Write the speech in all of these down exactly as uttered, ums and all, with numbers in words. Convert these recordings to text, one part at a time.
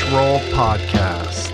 Roll Podcast.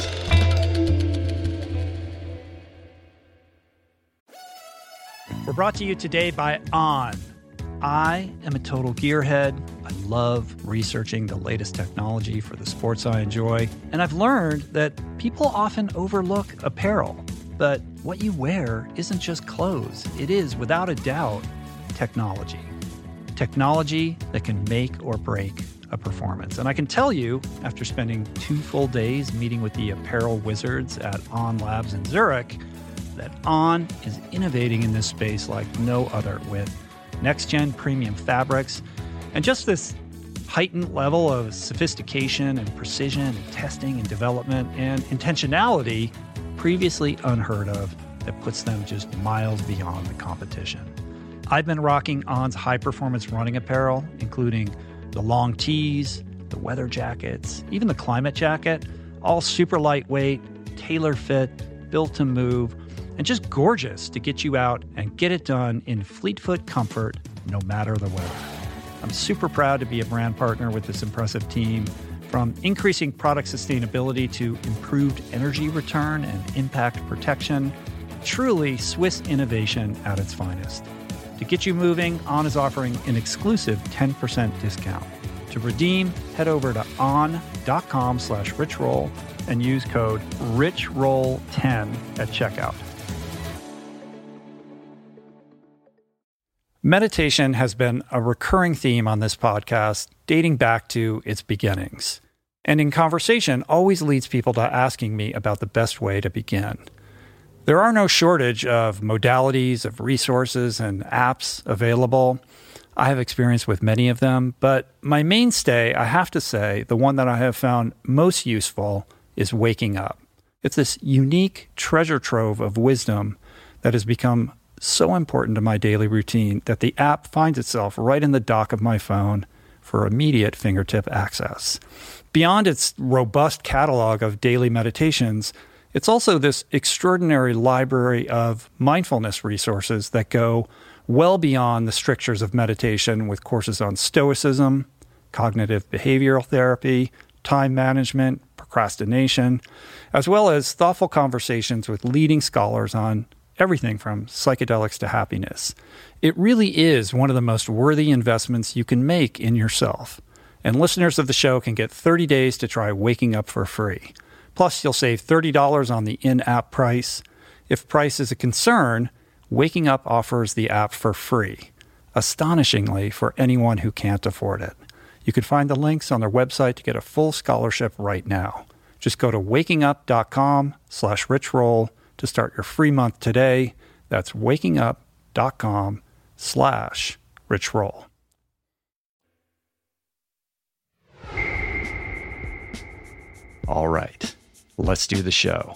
We're brought to you today by On. I am a total gearhead. I love researching the latest technology for the sports I enjoy. And I've learned that people often overlook apparel. But what you wear isn't just clothes. It is, without a doubt, technology. Technology that can make or break a performance. And I can tell you, after spending two full days meeting with the apparel wizards at On Labs in Zurich, that On is innovating in this space like no other, with next-gen premium fabrics and just this heightened level of sophistication and precision and testing and development and intentionality previously unheard of that puts them just miles beyond the competition. I've been rocking On's high-performance running apparel, including the long tees, the weather jackets, even the climate jacket, all super lightweight, tailor-fit, built to move, and just gorgeous to get you out and get it done in fleet-foot comfort, no matter the weather. I'm super proud to be a brand partner with this impressive team, from increasing product sustainability to improved energy return and impact protection. Truly Swiss innovation at its finest. To get you moving, On is offering an exclusive ten percent discount. To redeem, head over to on.com slash richroll and use code rich roll ten at checkout. Meditation has been a recurring theme on this podcast, dating back to its beginnings. And in conversation, always leads people to asking me about the best way to begin. There are no shortage of modalities, of resources, and apps available. I have experience with many of them, but my mainstay, I have to say, the one that I have found most useful is Waking Up. It's this unique treasure trove of wisdom that has become so important to my daily routine that the app finds itself right in the dock of my phone for immediate fingertip access. Beyond its robust catalog of daily meditations, it's also this extraordinary library of mindfulness resources that go well beyond the strictures of meditation, with courses on stoicism, cognitive behavioral therapy, time management, procrastination, as well as thoughtful conversations with leading scholars on everything from psychedelics to happiness. It really is one of the most worthy investments you can make in yourself. And listeners of the show can get thirty days to try Waking Up for free. Plus, you'll save thirty dollars on the in-app price. If price is a concern, Waking Up offers the app for free, astonishingly for anyone who can't afford it. You can find the links on their website to get a full scholarship right now. Just go to wakingup.com slash richroll to start your free month today. That's wakingup.com slash richroll. All right. Let's do the show.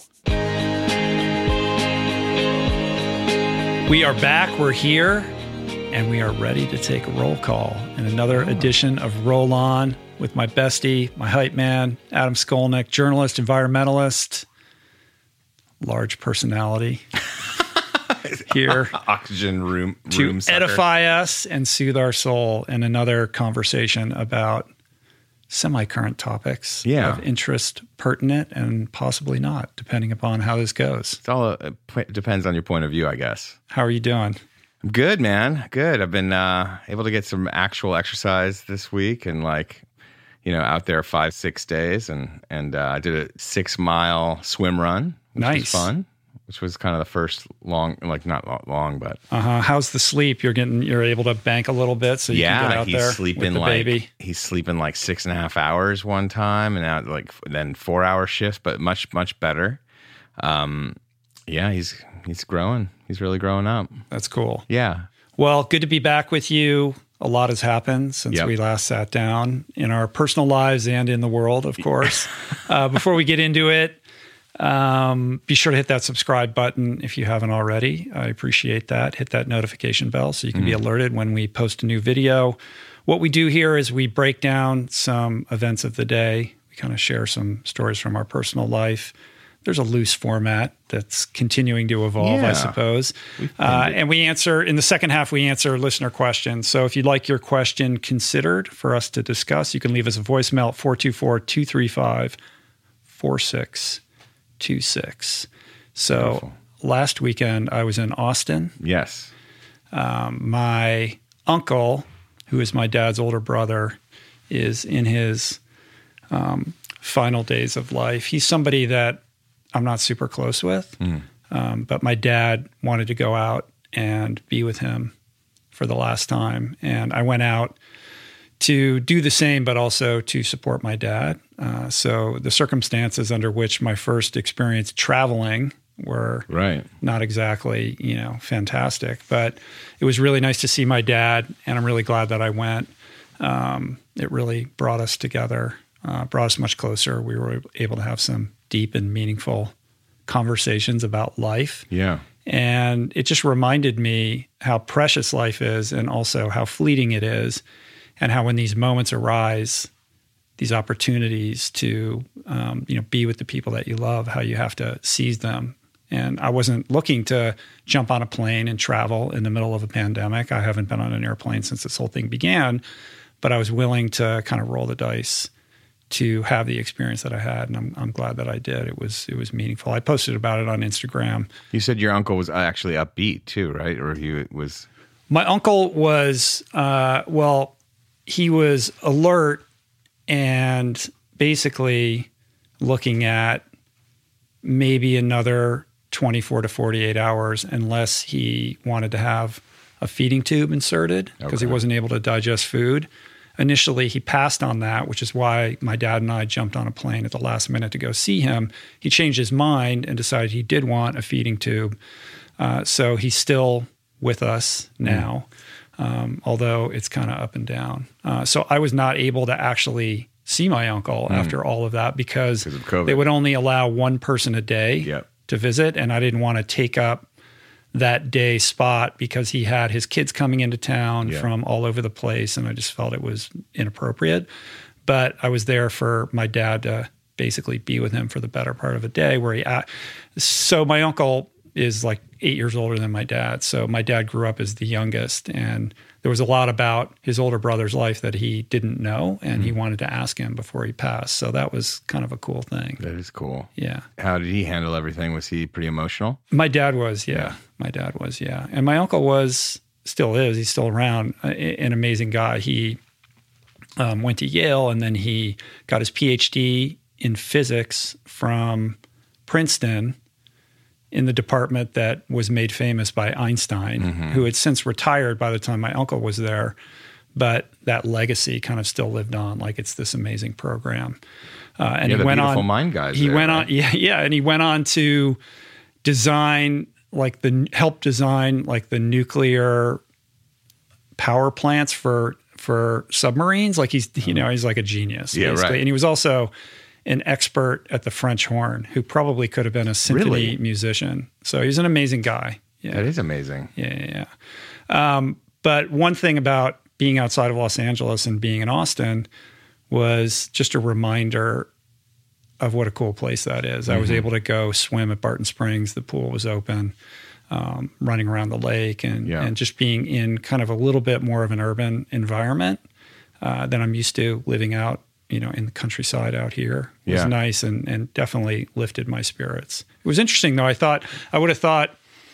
We are back. We're here, and we are ready to take a roll call in another edition of Roll On with my bestie, my hype man, Adam Skolnick, journalist, environmentalist, large personality here. Oxygen room, to room sucker. edify us and soothe our soul in another conversation about semi-current topics yeah. of interest, pertinent, and possibly not, depending upon how this goes. It's all uh, it depends on your point of view, I guess. How are you doing? I'm good, man. Good. I've been uh, able to get some actual exercise this week, and like, you know, out there five, six days, and and uh, I did a six mile swim run, which nice. was fun. Which was kind of the first long, like not long, but uh huh. How's the sleep? You're getting, you're able to bank a little bit, so you yeah, can get out he's there sleeping with the like baby. He's sleeping like six and a half hours one time, and now like then four hour shifts, but much much better. Um, yeah, he's he's growing. He's really growing up. That's cool. Yeah. Well, good to be back with you. A lot has happened since yep. we last sat down in our personal lives and in the world, of course. uh, before we get into it. Um, be sure to hit that subscribe button if you haven't already. I appreciate that. Hit that notification bell so you can mm. be alerted when we post a new video. What we do here is we break down some events of the day. We kind of share some stories from our personal life. There's a loose format that's continuing to evolve, yeah. I suppose. Uh, and we answer, in the second half, we answer listener questions. So if you'd like your question considered for us to discuss, you can leave us a voicemail at four two four, two three five, four six two six. So Beautiful. Last weekend I was in Austin. Yes. Um, my uncle, who is my dad's older brother, is in his um, final days of life. He's somebody that I'm not super close with, mm. um, but my dad wanted to go out and be with him for the last time. And I went out to do the same, but also to support my dad. Uh, so the circumstances under which my first experience traveling were right. not exactly, you know, fantastic, but it was really nice to see my dad, and I'm really glad that I went. Um, it really brought us together, uh, brought us much closer. We were able to have some deep and meaningful conversations about life. Yeah. And it just reminded me how precious life is, and also how fleeting it is, and how when these moments arise, these opportunities to, um, you know, be with the people that you love, how you have to seize them. And I wasn't looking to jump on a plane and travel in the middle of a pandemic. I haven't been on an airplane since this whole thing began, but I was willing to kind of roll the dice to have the experience that I had, and I'm, I'm glad that I did. It was it was meaningful. I posted about it on Instagram. You said your uncle was actually upbeat too, right? Or he was... My uncle was, uh, well, he was alert and basically looking at maybe another twenty-four to forty-eight hours unless he wanted to have a feeding tube inserted because okay. he wasn't able to digest food. Initially, he passed on that, which is why my dad and I jumped on a plane at the last minute to go see him. He changed his mind and decided he did want a feeding tube. Uh, so he's still with us now, mm. um, although it's kind of up and down. Uh, so I was not able to actually see my uncle mm. after all of that because of they would only allow one person a day yep. to visit, and I didn't want to take up that day spot because he had his kids coming into town yeah. from all over the place, and I just felt it was inappropriate. But I was there for my dad to basically be with him for the better part of a day where he at. So my uncle is like eight years older than my dad. So my dad grew up as the youngest, and there was a lot about his older brother's life that he didn't know, and mm-hmm. he wanted to ask him before he passed. So that was kind of a cool thing. That is cool. Yeah. How did he handle everything? Was he pretty emotional? My dad was, yeah. yeah. My dad was, yeah. And my uncle was, still is, he's still around, an amazing guy. He um, went to Yale, and then he got his P H D in physics from Princeton, in the department that was made famous by Einstein, mm-hmm. who had since retired by the time my uncle was there. But that legacy kind of still lived on, like it's this amazing program. Uh, and yeah, he the went beautiful on, mind guys. He there, went right? on, yeah, yeah, and he went on to design, like the help design, like the nuclear power plants for for submarines. Like he's, you know, he's like a genius, yeah, basically. Right. And he was also an expert at the French horn who probably could have been a symphony really? musician. So he's an amazing guy. Yeah. That is amazing. Yeah, yeah, yeah. Um, but one thing about being outside of Los Angeles and being in Austin was just a reminder of what a cool place that is. Mm-hmm. I was able to go swim at Barton Springs. The pool was open, um, running around the lake, and, yeah. and just being in kind of a little bit more of an urban environment uh, than I'm used to living out, you know, in the countryside out here. It was yeah. nice and, and definitely lifted my spirits. It was interesting though. I thought, I would have thought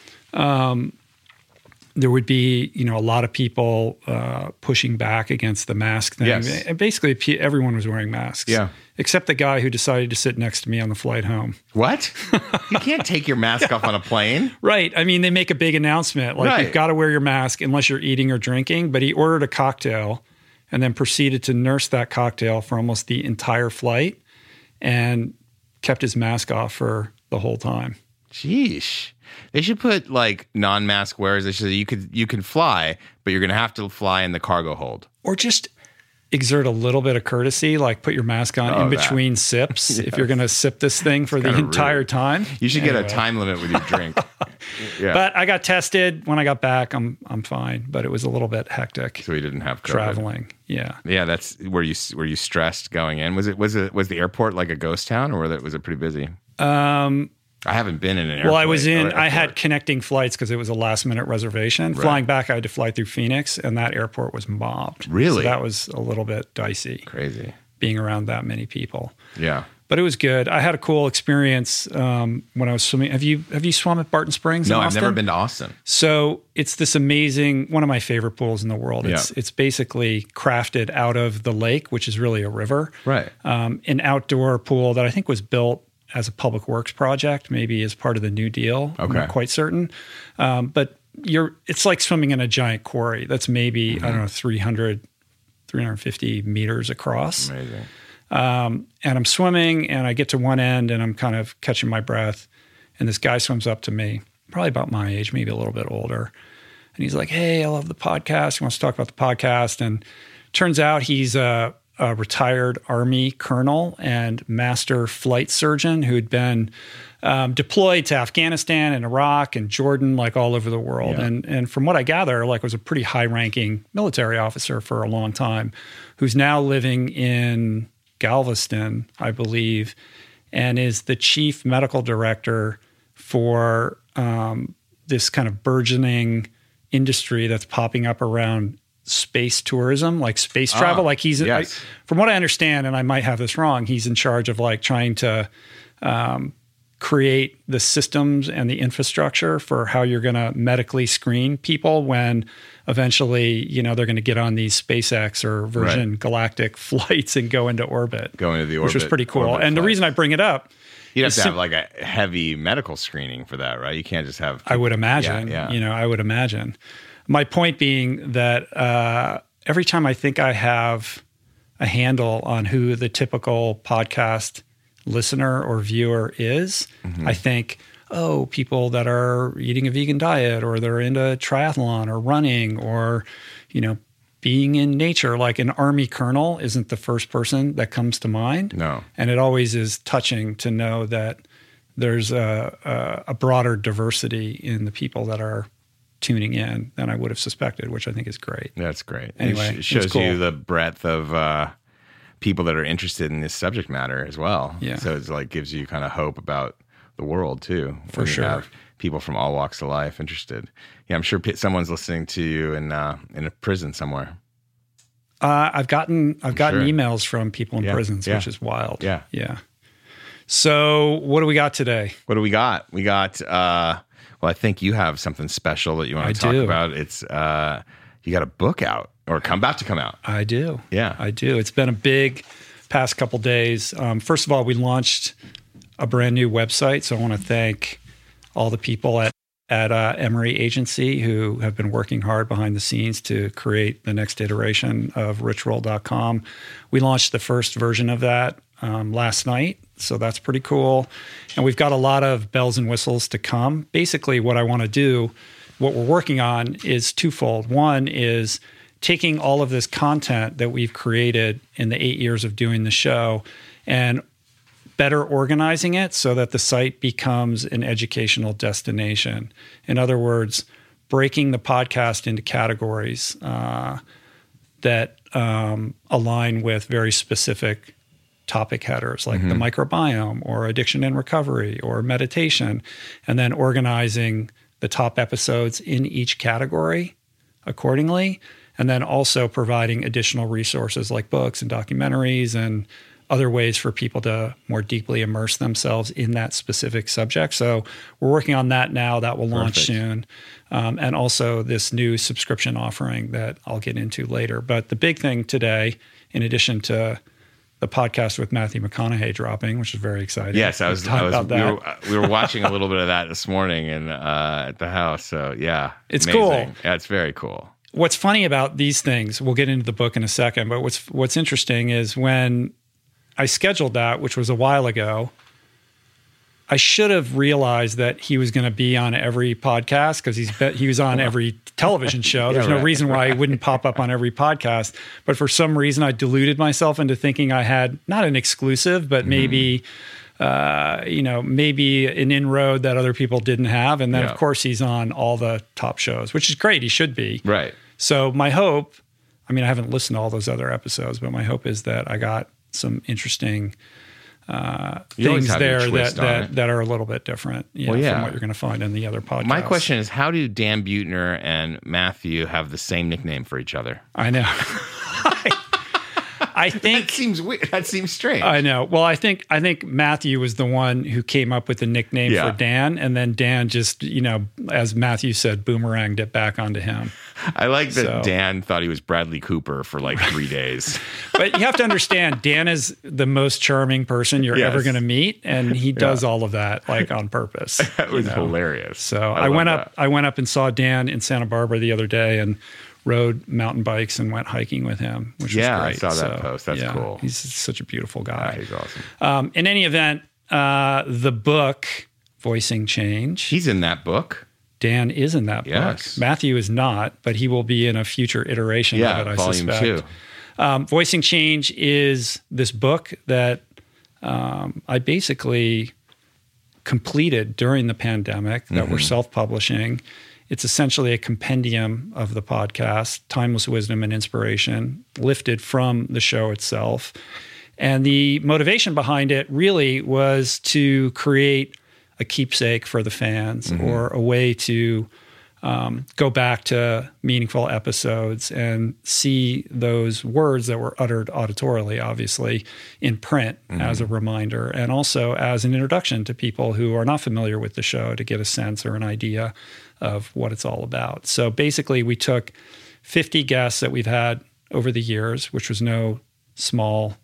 um, there would be, you know, a lot of people uh, pushing back against the mask thing. Yes. And basically everyone was wearing masks. Yeah. Except the guy who decided to sit next to me on the flight home. What? You can't take your mask off on a plane. Right. I mean, they make a big announcement. Like, right. you've got to wear your mask unless you're eating or drinking. But he ordered a cocktail and then proceeded to nurse that cocktail for almost the entire flight and kept his mask off for the whole time. Sheesh. They should put like non-mask wearers. They should say you could you can fly, but you're going to have to fly in the cargo hold. Or just exert a little bit of courtesy, like put your mask on oh, in between that. sips yes. if you're going to sip this thing for the entire rude. time. You should anyway. get a time limit with your drink. Yeah. But I got tested. When I got back, I'm I'm fine. But it was a little bit hectic. So we didn't have COVID. Traveling. Yeah. Yeah, that's were you were you stressed going in? Was it was it was the airport like a ghost town, or was it, was it pretty busy? Um, I haven't been in an airport. Well, I was in, I had connecting flights because it was a last minute reservation. Right. Flying back, I had to fly through Phoenix, and that airport was mobbed. Really? So that was a little bit dicey. Crazy. Being around that many people. Yeah. but it was good. I had a cool experience um, when I was swimming. Have you have you swum at Barton Springs? No, in I've Austin? never been to Austin. So it's this amazing, one of my favorite pools in the world. It's Yeah. it's basically crafted out of the lake, which is really a river. Right. Um, an outdoor pool that I think was built as a public works project, maybe as part of the New Deal. I'm Okay. not quite certain. Um, but you're it's like swimming in a giant quarry that's maybe, mm-hmm. I don't know, three hundred, three hundred fifty meters across. Amazing. Um, and I'm swimming and I get to one end and I'm kind of catching my breath. And this guy swims up to me, probably about my age, maybe a little bit older. And he's like, hey, I love the podcast. He wants to talk about the podcast. And turns out he's a, a retired Army colonel and master flight surgeon who'd been um, deployed to Afghanistan and Iraq and Jordan, like all over the world. Yeah. And and from what I gather, like was a pretty high-ranking military officer for a long time, who's now living in Galveston, I believe, and is the chief medical director for um, this kind of burgeoning industry that's popping up around space tourism, like space travel. Ah, like he's, yes. I, from what I understand, and I might have this wrong, he's in charge of like trying to um, create the systems and the infrastructure for how you're going to medically screen people when eventually, you know, they're going to get on these SpaceX or Virgin Right. Galactic flights and go into orbit. Go into the orbit. Which was pretty cool. orbit And the flight. reason I bring it up, You'd have is to sim- have like a heavy medical screening for that, right? You can't just have. I would imagine, Yeah, yeah. you know, I would imagine. My point being that uh, every time I think I have a handle on who the typical podcast listener or viewer is, Mm-hmm. I think, oh, people that are eating a vegan diet or they're into triathlon or running or, you know, being in nature. Like an Army colonel isn't the first person that comes to mind. No. And it always is touching to know that there's a, a, a broader diversity in the people that are tuning in than I would have suspected, which I think is great. That's great. Anyway, it it was sh- shows cool. you the breadth of uh, people that are interested in this subject matter as well. Yeah. So it's like gives you kind of hope about the world too. For when you sure. have people from all walks of life interested. Yeah, I'm sure p- someone's listening to you in uh, in a prison somewhere. Uh, I've gotten I've gotten sure. emails from people in Yeah, prisons, yeah. which is wild. Yeah. Yeah. So what do we got today? What do we got? We got. Uh, well, I think you have something special that you want I to talk do. about. It's uh, you got a book out or come about to come out. I do. Yeah. I do. It's been a big past couple days. Um, first of all, we launched a brand new website. So I want to thank all the people at, at uh, Emory Agency who have been working hard behind the scenes to create the next iteration of rich roll dot com. We launched the first version of that um, last night. So that's pretty cool. And we've got a lot of bells and whistles to come. Basically, what I want to do, what we're working on is twofold. One is taking all of this content that we've created in the eight years of doing the show and better organizing it so that the site becomes an educational destination. In other words, breaking the podcast into categories uh, that um, align with very specific topic headers like mm-hmm. the microbiome or addiction and recovery or meditation, and then organizing the top episodes in each category accordingly, and then also providing additional resources like books and documentaries and other ways for people to more deeply immerse themselves in that specific subject. So we're working on that now. That will launch Perfect. soon. Um, and also this new subscription offering that I'll get into later. But the big thing today, in addition to the podcast with Matthew McConaughey dropping, which is very exciting. Yes, I was. We'll talk I was about we, that. were, uh, we were watching a little bit of that this morning and uh, at the house. So yeah, It's amazing. cool. Yeah, it's very cool. What's funny about these things, we'll get into the book in a second, but what's what's interesting is when I scheduled that, which was a while ago, I should have realized that he was going to be on every podcast because he's be, he was on every television show. There's Yeah, no right. reason why he wouldn't pop up on every podcast. But for some reason, I deluded myself into thinking I had not an exclusive, but maybe uh, you know, maybe an inroad that other people didn't have. And then, Yeah. of course, he's on all the top shows, which is great. He should be. Right. So my hope, I mean, I haven't listened to all those other episodes, but my hope is that I got some interesting uh, You always things have your there that, twist on that, it. that are a little bit different you Well, know, yeah. from what you're going to find in the other podcasts. My question is, how do Dan Buettner and Matthew have the same nickname for each other? I know. I think that seems weird. That seems strange. I know. Well, I think I think Matthew was the one who came up with the nickname Yeah. for Dan, and then Dan just, you know, as Matthew said, boomeranged it back onto him. I like that So- Dan thought he was Bradley Cooper for like three days. But you have to understand, Dan is the most charming person you're Yes. ever going to meet, and he does all of that like on purpose. That was you know? hilarious. So I, love went up. that. I went up and saw Dan in Santa Barbara the other day, and rode mountain bikes and went hiking with him, which Yeah, I was great. saw that So, post. That's yeah, cool. He's such a beautiful Yeah, guy. he's awesome. Um, in any event, uh, the book Voicing Change. He's in that book. Dan is in that Yes. book. Matthew is not, but he will be in a future iteration Yeah, of it, I volume suspect. two. Um, Voicing Change is this book that um, I basically completed during the pandemic that Mm-hmm. we're self-publishing. It's essentially a compendium of the podcast, timeless wisdom and inspiration, lifted from the show itself. And the motivation behind it really was to create a keepsake for the fans, Mm-hmm. or a way to um, go back to meaningful episodes and see those words that were uttered auditorily, obviously, in print as a reminder, and also as an introduction to people who are not familiar with the show to get a sense or an idea of what it's all about. So basically, we took fifty guests that we've had over the years, which was no small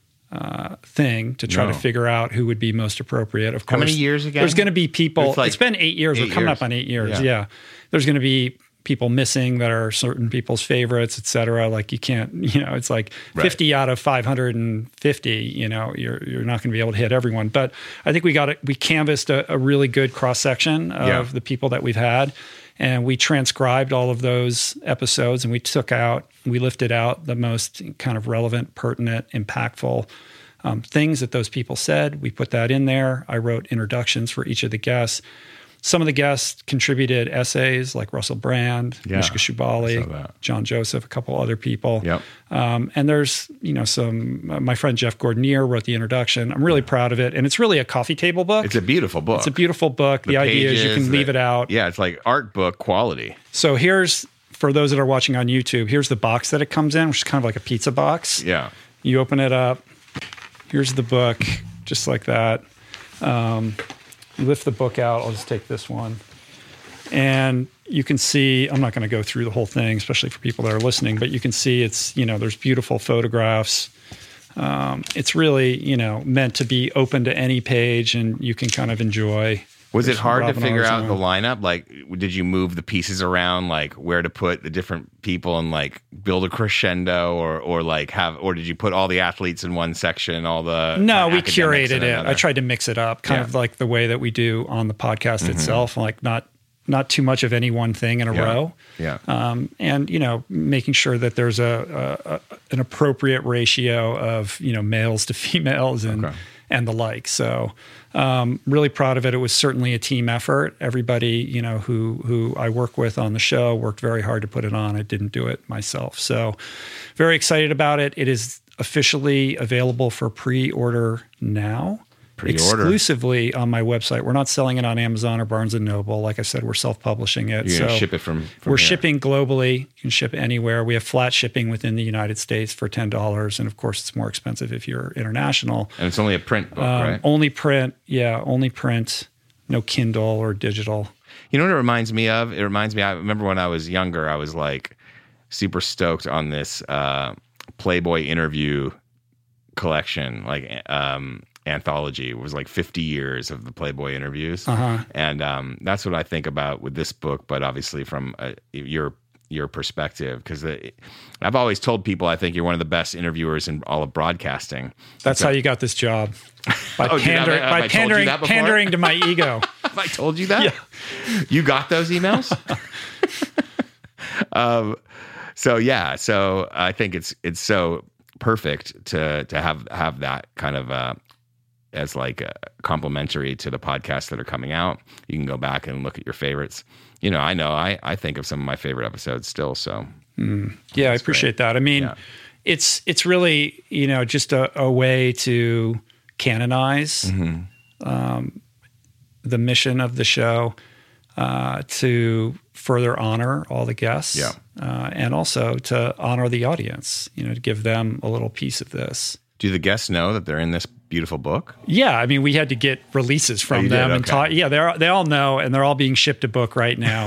uh, thing to try No. to figure out who would be most appropriate. Of How course, many years again? There's going to be people. It's like it's been eight years. eight We're coming years. up on eight years. Yeah. Yeah. There's going to be people missing that are certain people's favorites, et cetera. Like you can't, you know, it's like Right. fifty out of five hundred fifty, you know, you're, you're not going to be able to hit everyone. But I think we got it. We canvassed a, a really good cross section of Yeah. the people that we've had. And we transcribed all of those episodes, and we took out, we lifted out the most kind of relevant, pertinent, impactful um, things that those people said. We put that in there. I wrote introductions for each of the guests. Some of the guests contributed essays, like Russell Brand, Yeah, Mishka I saw Shubaly, that. John Joseph, a couple other people. Yep. Um, and there's, you know, some, uh, my friend Jeff Gordonier wrote the introduction. I'm really proud of it. And it's really a coffee table book. It's a beautiful book. It's a beautiful book. The, idea is you pages, can leave the- it out. Yeah, it's like art book quality. So here's, for those that are watching on YouTube, here's the box that it comes in, which is kind of like a pizza box. Yeah. You open it up. Here's the book, just like that. Um, you lift the book out. I'll just take this one. And you can see, I'm not going to go through the whole thing, especially for people that are listening, but you can see it's, you know, there's beautiful photographs. Um, it's really, you know, meant to be open to any page, and you can kind of enjoy. Was There's it hard to Robin figure out Ozone. the lineup? Like, did you move the pieces around, like where to put the different people and like build a crescendo, or or like have, or did you put all the athletes in one section, all the No, we academics curated in it. another? I tried to mix it up, kind Yeah. of like the way that we do on the podcast itself, like not not too much of any one thing in a Yeah. row. Yeah. Um, and you know, making sure that there's a, a, a an appropriate ratio of, you know, males to females and Okay. and the like. So, um, really proud of it. It was certainly a team effort. Everybody, you know, who who I work with on the show worked very hard to put it on. I didn't do it myself. So, very excited about it. It is officially available for pre-order now. Pre-order. Exclusively on my website. We're not selling it on Amazon or Barnes and Noble. Like I said, we're self-publishing it. You're so gonna ship it from, from we're here. shipping globally. You can ship anywhere. We have flat shipping within the United States for ten dollars. And of course, it's more expensive if you're international. and it's only a print book, Um, right? Only print. Yeah, only print. No Kindle or digital. You know what it reminds me of? It reminds me, I remember when I was younger, I was like super stoked on this uh, Playboy interview collection, like um, anthology. It was like fifty years of the Playboy interviews. Uh-huh. And um, that's what I think about with this book, but obviously from uh, your your perspective, because I've always told people I think you're one of the best interviewers in all of broadcasting. That's how you got this job. By, Oh, did I- pander- have I by told you pandering, that before? pandering to my ego. Have I told you that? Yeah. You got those emails? um, so yeah, so I think it's it's so perfect to to have have that kind of uh, as like a complementary to the podcasts that are coming out. You can go back and look at your favorites. You know, I know I I think of some of my favorite episodes still. So Yeah, I appreciate that. I mean, Yeah. it's it's really, you know, just a, a way to canonize Mm-hmm. um, the mission of the show. uh, to further honor all the guests, Yeah. uh, and also to honor the audience, you know, to give them a little piece of this. Do the guests know that they're in this beautiful book? Yeah, I mean, we had to get releases from Oh, you them did? and Okay. talk. Yeah, they they all know, and they're all being shipped a book right now.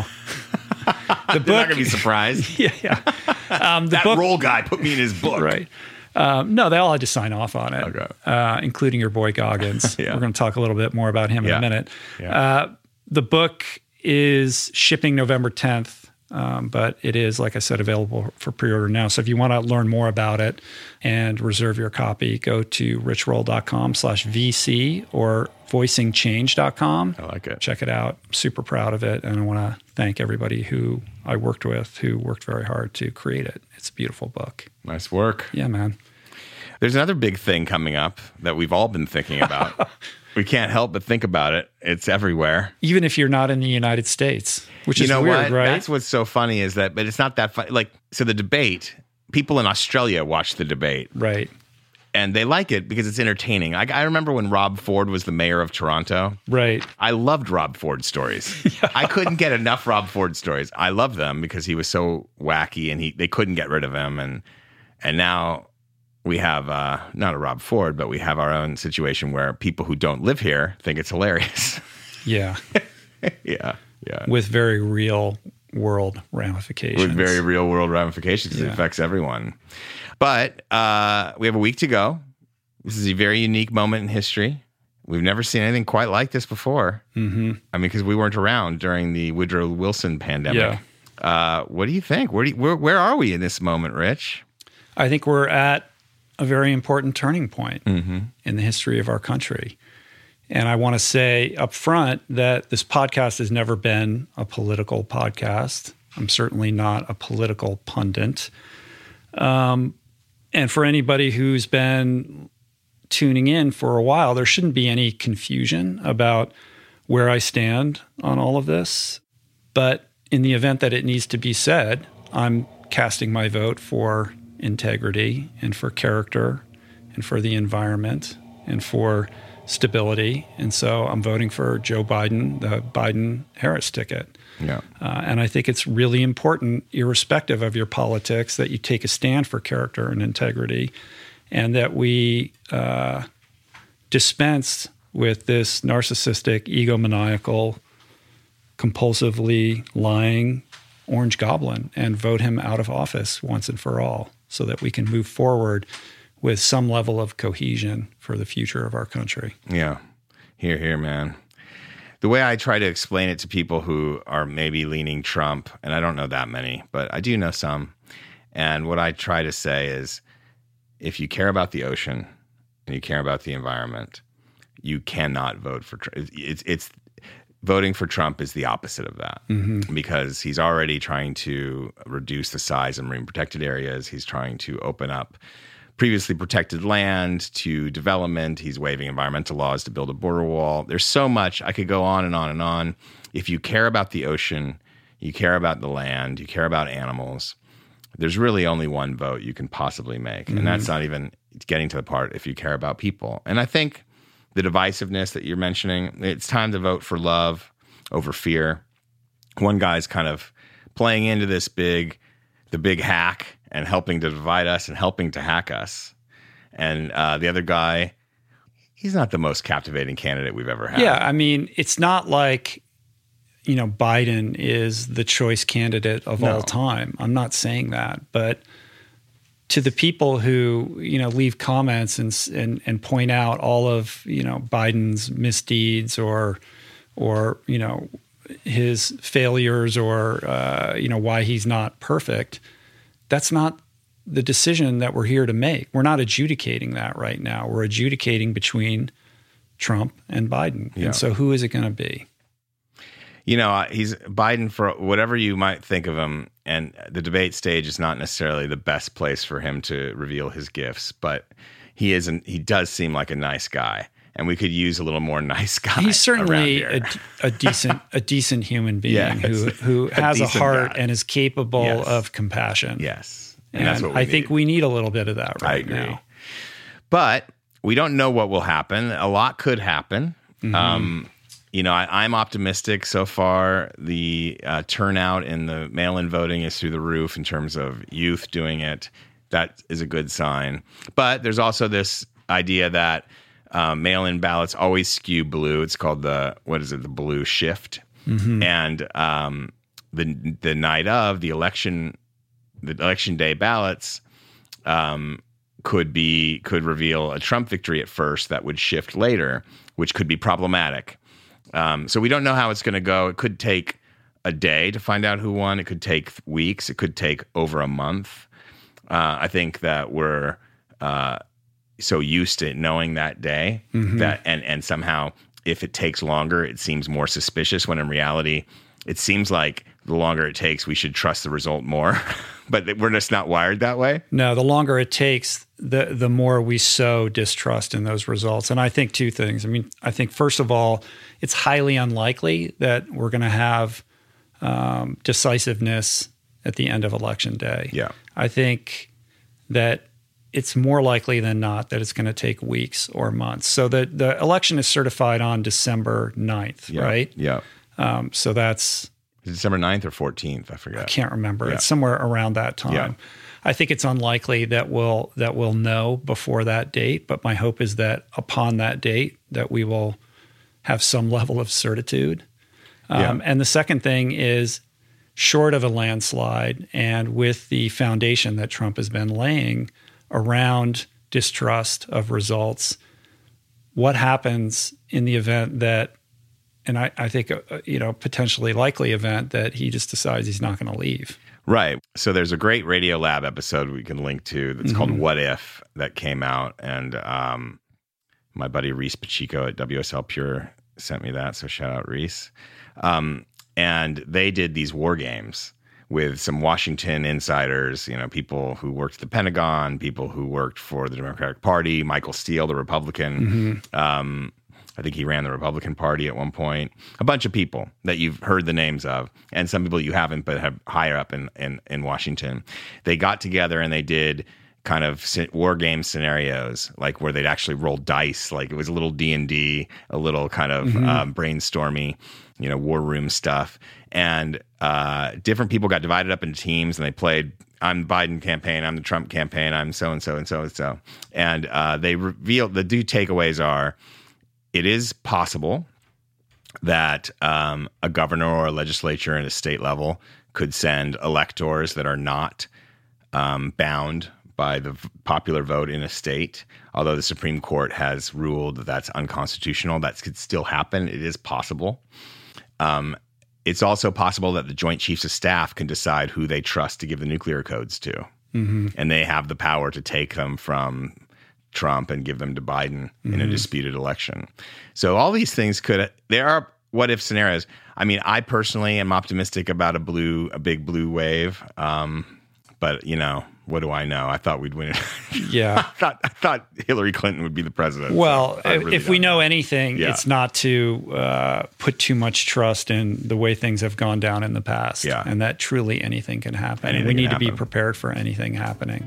The They're not going to be surprised. yeah, yeah. Um, the that book, roll guy put me in his book. right? Um, no, they all had to sign off on it, Okay. uh, including your boy Goggins. Yeah. We're going to talk a little bit more about him in Yeah. a minute. Yeah. Uh, the book is shipping November tenth, um, but it is, like I said, available for pre-order now. So if you want to learn more about it and reserve your copy, go to richroll.com slash VC or voicingchange dot com. I like it. Check it out. I'm super proud of it. And I want to thank everybody who I worked with, who worked very hard to create it. It's a beautiful book. Nice work. Yeah, man. There's another big thing coming up that we've all been thinking about. We can't help but think about it. It's everywhere. Even if you're not in the United States, which You is know weird, what? right? That's what's so funny is that, but it's not that funny. Like, so the debate, people in Australia watch the debate right. and they like it because it's entertaining. I, I remember when Rob Ford was the mayor of Toronto. Right. I loved Rob Ford stories. Yeah. I couldn't get enough Rob Ford stories. I loved them because he was so wacky and he they couldn't get rid of him. And and now we have uh, not a Rob Ford, but we have our own situation where people who don't live here think it's hilarious. Yeah. yeah, yeah. With very real world ramifications. With very real world ramifications because Yeah. it affects everyone. But uh, we have a week to go. This is a very unique moment in history. We've never seen anything quite like this before. Mm-hmm. I mean, because we weren't around during the Woodrow Wilson pandemic. Yeah. Uh, what do you think? Where, do you, where where are we in this moment, Rich? I think we're at a very important turning point Mm-hmm. in the history of our country. And I want to say up front that this podcast has never been a political podcast. I'm certainly not a political pundit. Um, and for anybody who's been tuning in for a while, there shouldn't be any confusion about where I stand on all of this. But in the event that it needs to be said, I'm casting my vote for integrity and for character and for the environment and for stability. And so I'm voting for Joe Biden, the Biden-Harris ticket. Yeah. Uh, and I think it's really important, irrespective of your politics, that you take a stand for character and integrity and that we uh, dispense with this narcissistic, egomaniacal, compulsively lying orange goblin and vote him out of office once and for all so that we can move forward with some level of cohesion for the future of our country. Yeah. Here, here, man. The way I try to explain it to people who are maybe leaning Trump, and I don't know that many, but I do know some. And what I try to say is, if you care about the ocean and you care about the environment, you cannot vote for Trump. It's, it's voting for Trump is the opposite of that Mm-hmm. because he's already trying to reduce the size of marine protected areas. He's trying to open up previously protected land to development. He's waiving environmental laws to build a border wall. There's so much. I could go on and on and on. If you care about the ocean, you care about the land, you care about animals, there's really only one vote you can possibly make. Mm-hmm. And that's not even getting to the part if you care about people. And I think the divisiveness that you're mentioning, it's time to vote for love over fear. One guy's kind of playing into this big, the big hack and helping to divide us and helping to hack us. And uh, the other guy, he's not the most captivating candidate we've ever had. Yeah, I mean, it's not like, you know, Biden is the choice candidate of No. all time. I'm not saying that. But to the people who, you know, leave comments and and and point out all of, you know, Biden's misdeeds or or, you know, his failures or, uh, you know, why he's not perfect, that's not the decision that we're here to make. We're not adjudicating that right now. We're adjudicating between Trump and Biden. Yeah. And so who is it going to be? You know, he's Biden, for whatever you might think of him, and the debate stage is not necessarily the best place for him to reveal his gifts, but he isn't. He does seem like a nice guy, and we could use a little more nice guy. He's certainly around a, here. a decent, a decent human being Yes. who who A has a, decent heart guy. and is capable Yes. of compassion. Yes, and, And, that's what we I need. think we need a little bit of that I right agree. now. But we don't know what will happen. A lot could happen. Mm-hmm. Um, you know, I, I'm optimistic so far. The uh, turnout in the mail-in voting is through the roof in terms of youth doing it. That is a good sign. But there's also this idea that um, mail-in ballots always skew blue. It's called the, what is it, the blue shift. Mm-hmm. And um, the the night of the election, the election day ballots um, could be could reveal a Trump victory at first that would shift later, which could be problematic. Um, so we don't know how it's going to go. It could take a day to find out who won. It could take weeks. It could take over a month. Uh, I think that we're uh, so used to knowing that day mm-hmm. that and and somehow if it takes longer, it seems more suspicious. When in reality, it seems like the longer it takes, we should trust the result more. But we're just not wired that way. No, the longer it takes, the the more we sow distrust in those results. And I think two things. I mean, I think first of all, it's highly unlikely that we're going to have um, decisiveness at the end of election day. Yeah, I think that it's more likely than not that it's going to take weeks or months. So the the election is certified on December ninth, yeah. right? Yeah. Um, so that's December ninth or fourteenth, I forget. I can't remember. Yeah. It's somewhere around that time. Yeah. I think it's unlikely that we'll that we'll know before that date, but my hope is that upon that date that we will have some level of certitude. Um, yeah. And the second thing is, short of a landslide and with the foundation that Trump has been laying around distrust of results, what happens in the event that, and I, I think, a, you know, potentially likely event that he just decides he's not going to leave. Right. So there's a great Radiolab episode we can link to that's mm-hmm. called What If that came out. And um, my buddy Reese Pacheco at W S L Pure sent me that. So shout out Reese. Um, and they did these war games with some Washington insiders, you know, people who worked at the Pentagon, people who worked for the Democratic Party, Michael Steele, the Republican. Mm-hmm. Um, I think he ran the Republican Party at one point. A bunch of people that you've heard the names of, and some people you haven't, but have higher up in, in, in Washington. They got together and they did kind of war game scenarios, like where they'd actually roll dice. Like it was a little D and D, a little kind of mm-hmm. um, brainstormy, you know, war room stuff. And uh, different people got divided up into teams and they played, I'm the Biden campaign, I'm the Trump campaign, I'm so-and-so and so-and-so. And uh, they revealed, the two takeaways are, it is possible that um, a governor or a legislature at a state level could send electors that are not um, bound by the v- popular vote in a state. Although the Supreme Court has ruled that that's unconstitutional, that could still happen. It is possible. Um, it's also possible that the Joint Chiefs of Staff can decide who they trust to give the nuclear codes to. Mm-hmm. And they have the power to take them from Trump and give them to Biden mm-hmm. in a disputed election. So all these things could, there are what if scenarios. I mean, I personally am optimistic about a blue, a big blue wave. Um, but you know, what do I know? I thought we'd win it. Yeah. I thought, I thought Hillary Clinton would be the president. Well, so really if we know know. anything, yeah. it's not to uh, put too much trust in the way things have gone down in the past. Yeah. And that truly anything can happen. Anything we need can to happen. be prepared for anything happening.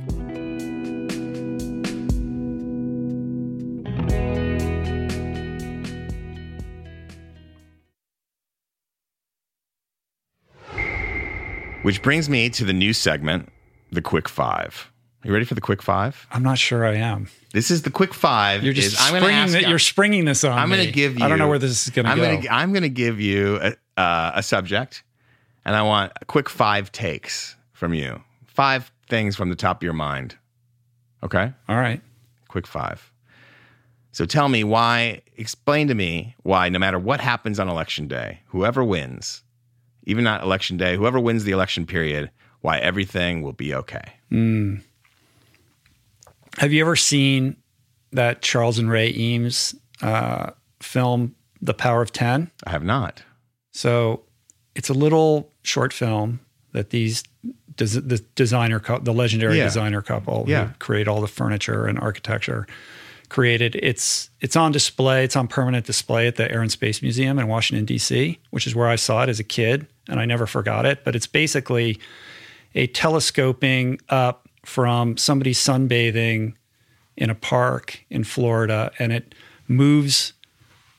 Which brings me to the new segment, the Quick Five. Are you ready for the Quick Five? I'm not sure I am. This is the Quick Five. You're just is, I'm springing ask, that. You're springing this on I'm me. going to give you. I don't know where this is going to I'm go. Gonna, I'm going to give you a, uh, a subject, and I want a quick five takes from you. Five things from the top of your mind. Okay? All right. Quick five. So tell me why, explain to me why no matter what happens on election day, whoever wins, even not election day, whoever wins the election period, why everything will be okay. Mm. Have you ever seen that Charles and Ray Eames uh, film, The Power of Ten? I have not. So it's a little short film that these des- the designer, co- the legendary yeah. designer couple yeah. who create all the furniture and architecture created. It's it's on display. It's on permanent display at the Air and Space Museum in Washington, D C, which is where I saw it as a kid, and I never forgot it. But it's basically a telescoping up from somebody sunbathing in a park in Florida, and it moves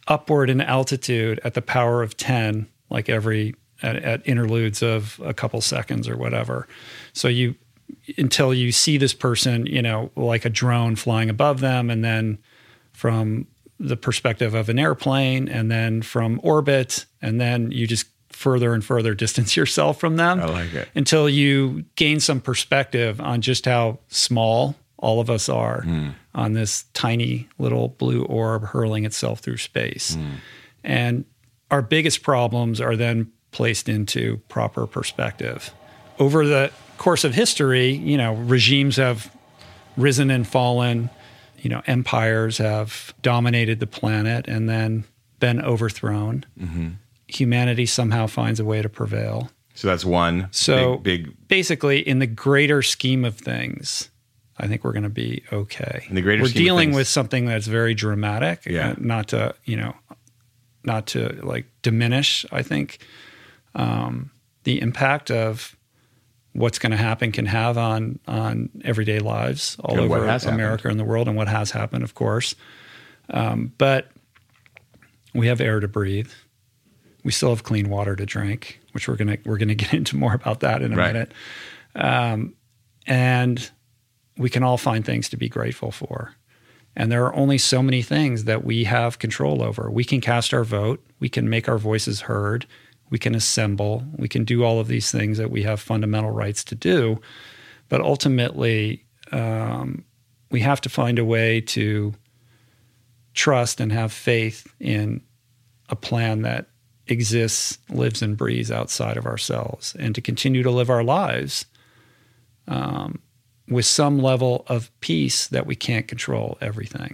upward in altitude at the power of ten, like every at, at interludes of a couple seconds or whatever. So you until you see this person, you know, like a drone flying above them, and then from the perspective of an airplane, and then from orbit, and then you just further and further distance yourself from them. I like it. Until you gain some perspective on just how small all of us are mm. on this tiny little blue orb hurling itself through space. Mm. And our biggest problems are then placed into proper perspective. Over the course of history, you know, regimes have risen and fallen. You know, empires have dominated the planet and then been overthrown. Mm-hmm. Humanity somehow finds a way to prevail. So that's one so big, big... basically, in the greater scheme of things, I think we're going to be okay. In the greater we're scheme dealing of things, with something that's very dramatic. Yeah. Not to, you know, not to like diminish, I think, um, the impact of what's going to happen can have on on everyday lives all and over America happened. and the world, and what has happened, of course. Um, but we have air to breathe. We still have clean water to drink, which we're gonna we're gonna get into more about that in a right. minute. Um, and we can all find things to be grateful for. And there are only so many things that we have control over. We can cast our vote. We can make our voices heard. We can assemble. We can do all of these things that we have fundamental rights to do. But ultimately, um, we have to find a way to trust and have faith in a plan that exists, lives, and breathes outside of ourselves, and to continue to live our lives um, with some level of peace that we can't control everything.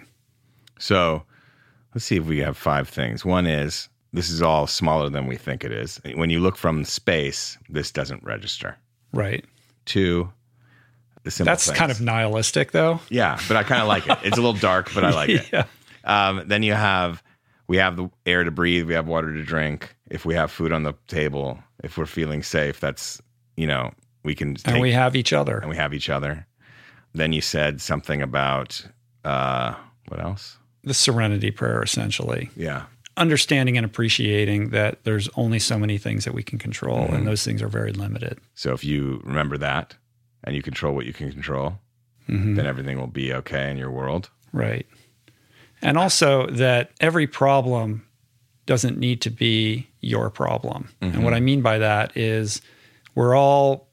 So let's see if we have five things. One is, this is all smaller than we think it is. When you look from space, this doesn't register. Right. Two, the simple That's things. kind of nihilistic, though. Yeah, but I kind of like it. It's a little dark, but I like it. Yeah. Um, then you have, we have the air to breathe. We have water to drink. If we have food on the table, if we're feeling safe, that's, you know, we can take, and we have each other. And we have each other. Then you said something about, uh, what else? The serenity prayer, essentially. Yeah. Understanding and appreciating that there's only so many things that we can control, mm-hmm. and those things are very limited. So if you remember that and you control what you can control, mm-hmm. then everything will be okay in your world. Right. And also that every problem doesn't need to be your problem. Mm-hmm. And what I mean by that is we're all,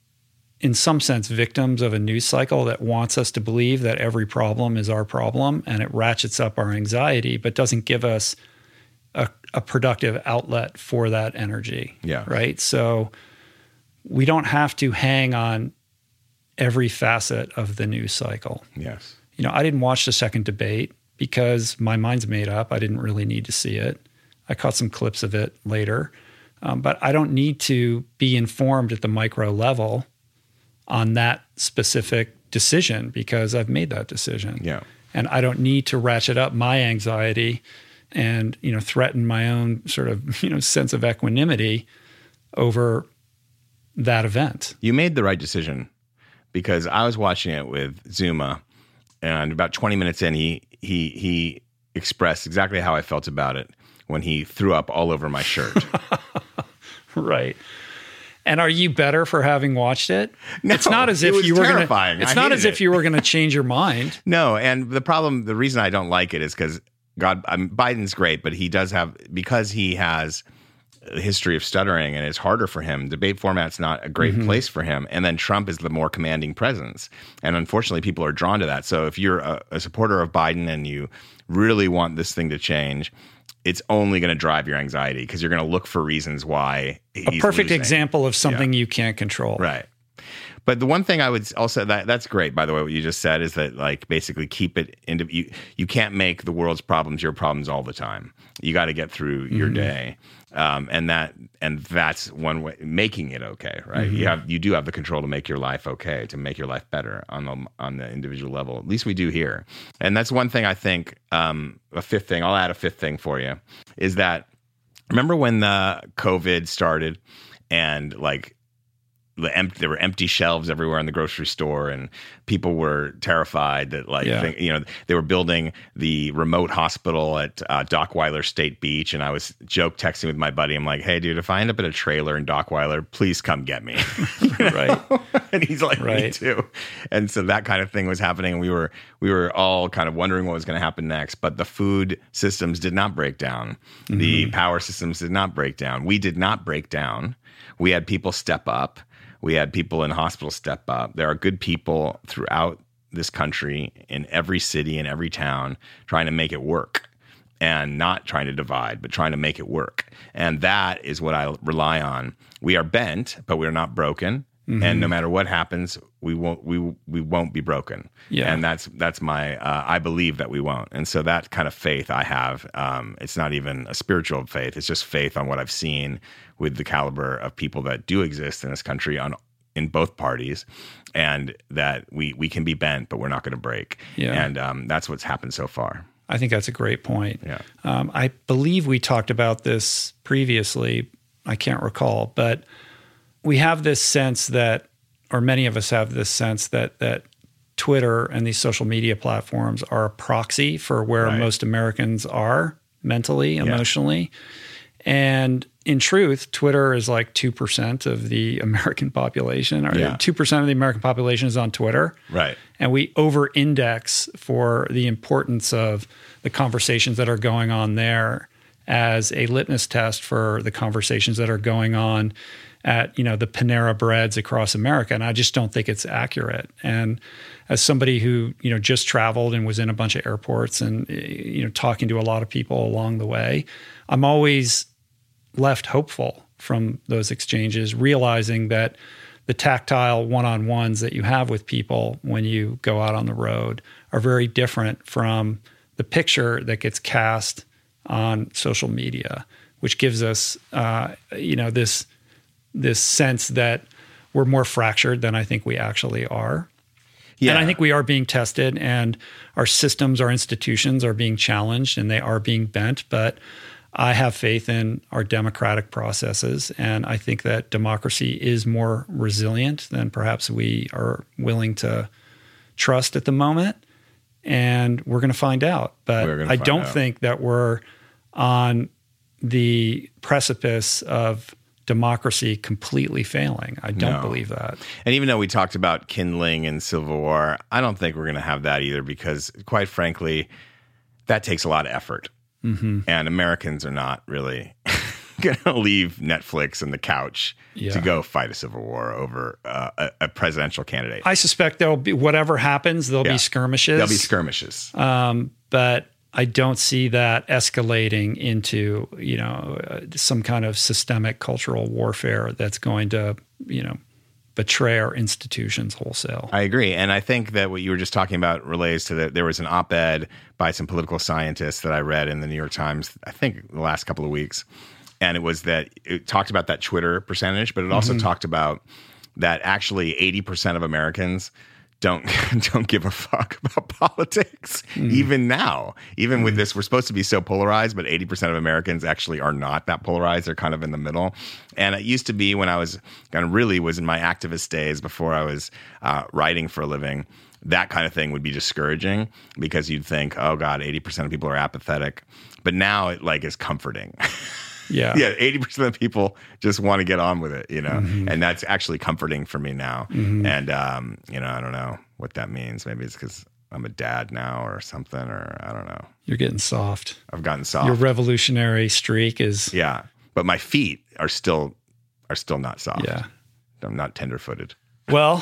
in some sense, victims of a news cycle that wants us to believe that every problem is our problem, and it ratchets up our anxiety, but doesn't give us a, a productive outlet for that energy. Yeah. Right? So we don't have to hang on every facet of the news cycle. Yes. You know, I didn't watch the second debate because my mind's made up. I didn't really need to see it. I caught some clips of it later. Um, but I don't need to be informed at the micro level on that specific decision because I've made that decision. Yeah. And I don't need to ratchet up my anxiety and, you know, threaten my own sort of, you know, sense of equanimity over that event. You made the right decision because I was watching it with Zuma, and about twenty minutes in, he he he expressed exactly how I felt about it when he threw up all over my shirt. Right. And are you better for having watched it? No, it's not as if it was you were terrifying. Gonna, it's I not as hated if it. you were going to change your mind. No, and the problem, the reason I don't like it is because God, I'm, Biden's great, but he does have, because he has a history of stuttering and it's harder for him. Debate format's not a great mm-hmm. place for him. And then Trump is the more commanding presence. And unfortunately, people are drawn to that. So if you're a, a supporter of Biden and you really want this thing to change, it's only going to drive your anxiety because you're going to look for reasons why he's a perfect losing. Example of something yeah. you can't control. Right. But the one thing I would also, that that's great, by the way, what you just said is that, like, basically keep it into, you, you can't make the world's problems your problems all the time. You got to get through your mm-hmm. day. Um, and that, and that's one way, making it okay, right? Mm-hmm. You have, you do have the control to make your life okay, to make your life better on the, on the individual level. At least we do here. And that's one thing I think, um, a fifth thing, I'll add a fifth thing for you, is that, remember when the COVID started and like, the empty, there were empty shelves everywhere in the grocery store, and people were terrified that, like, Yeah. think, you know, they were building the remote hospital at uh, Dockweiler State Beach, and I was joke texting with my buddy. I'm like, "Hey, dude, if I end up in a trailer in Dockweiler, please come get me." You know? Right. And he's like, Right. "Me too." And so that kind of thing was happening, and we were we were all kind of wondering what was going to happen next. But the food systems did not break down. Mm-hmm. The power systems did not break down. We did not break down. We had people step up. We had people in hospitals step up. There are good people throughout this country, in every city, in every town, trying to make it work, and not trying to divide, but trying to make it work. And that is what I rely on. We are bent, but we're not broken. Mm-hmm. And no matter what happens, we won't we we won't be broken. Yeah. And that's that's my uh, I believe that we won't. And so that kind of faith I have, um, it's not even a spiritual faith. It's just faith on what I've seen with the caliber of people that do exist in this country on in both parties, and that we we can be bent, but we're not going to break. Yeah. And um, that's what's happened so far. I think that's a great point. Yeah. Um, I believe we talked about this previously. I can't recall, but we have this sense that, or many of us have this sense that that Twitter and these social media platforms are a proxy for where Right. most Americans are mentally, Yeah. emotionally. And in truth, Twitter is like two percent of the American population, or Yeah. two percent of the American population is on Twitter. Right. And we over-index for the importance of the conversations that are going on there as a litmus test for the conversations that are going on at, you know, the Panera Breads across America. And I just don't think it's accurate. And as somebody who, you know, just traveled and was in a bunch of airports and, you know, talking to a lot of people along the way, I'm always left hopeful from those exchanges, realizing that the tactile one-on-ones that you have with people when you go out on the road are very different from the picture that gets cast on social media, which gives us, uh, you know, this this sense that we're more fractured than I think we actually are. Yeah. And I think we are being tested, and our systems, our institutions are being challenged, and they are being bent. But I have faith in our democratic processes, and I think that democracy is more resilient than perhaps we are willing to trust at the moment. And we're going to find out. But We're gonna I find don't out. think that we're on the precipice of democracy completely failing. I don't No. believe that. And even though we talked about kindling and Civil War, I don't think we're going to have that either, because quite frankly, that takes a lot of effort. Mm-hmm. And Americans are not really going to leave Netflix and the couch Yeah. to go fight a civil war over uh, a, a presidential candidate. I suspect there'll be, whatever happens, there'll Yeah. be skirmishes. There'll be skirmishes. Um, but I don't see that escalating into, you know, uh, some kind of systemic cultural warfare that's going to, you know, betray our institutions wholesale. I agree. And I think that what you were just talking about relates to that. There was an op-ed by some political scientists that I read in the New York Times, I think the last couple of weeks. And it was that it talked about that Twitter percentage, but it also Mm-hmm. talked about that actually eighty percent of Americans don't don't give a fuck about politics, Mm. even now. Even with this, we're supposed to be so polarized, but eighty percent of Americans actually are not that polarized. They're kind of in the middle. And it used to be when I was kind of really was in my activist days before I was uh, writing for a living, that kind of thing would be discouraging, because you'd think, oh God, eighty percent of people are apathetic. But now it like is comforting. Yeah. Yeah, eighty percent of people just want to get on with it, you know, mm-hmm. and that's actually comforting for me now. Mm-hmm. And, um, you know, I don't know what that means. Maybe it's because I'm a dad now or something, or I don't know. You're getting soft. I've gotten soft. Your revolutionary streak is. Yeah, but my feet are still are still not soft. Yeah. I'm not tender-footed. Well,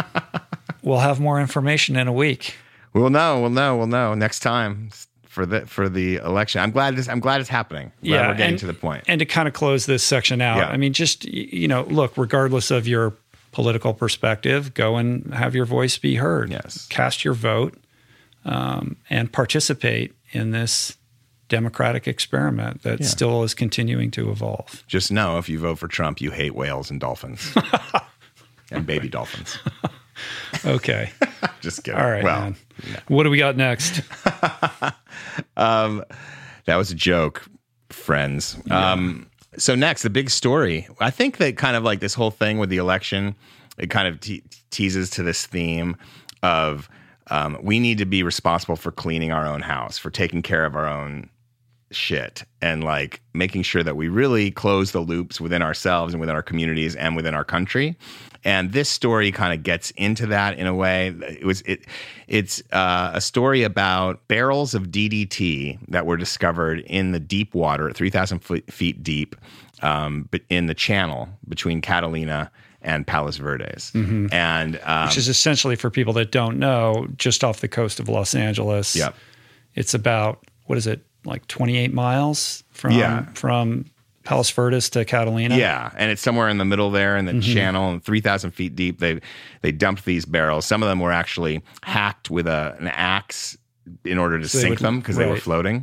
we'll have more information in a week. We'll know. We'll know. We'll know next time. For the for the election, I'm glad. This, I'm glad it's happening. Glad yeah, we're getting and, to the point. And to kind of close this section out, Yeah. I mean, just you know, look, regardless of your political perspective, go and have your voice be heard. Yes, cast your vote um, and participate in this democratic experiment that Yeah. still is continuing to evolve. Just know, if you vote for Trump, you hate whales and dolphins and baby dolphins. Okay. Just kidding. All right, well, man. No. What do we got next? um, that was a joke, friends. Yeah. Um, So next, the big story. I think that kind of like this whole thing with the election, it kind of te- teases to this theme of um, we need to be responsible for cleaning our own house, for taking care of our own shit, and like making sure that we really close the loops within ourselves and within our communities and within our country. And this story kind of gets into that in a way. It was it it's uh, a story about barrels of D D T that were discovered in the deep water, three thousand feet deep, um, but in the channel between Catalina and Palos Verdes. Mm-hmm. And um, which is essentially, for people that don't know, just off the coast of Los Angeles. Yep. It's about, what is it, like twenty-eight miles from yeah. from Palos Verdes to Catalina? Yeah, and it's somewhere in the middle there in the mm-hmm. channel, and three thousand feet deep. They they dumped these barrels. Some of them were actually hacked with a, an axe in order to so sink would, them because right. they were floating.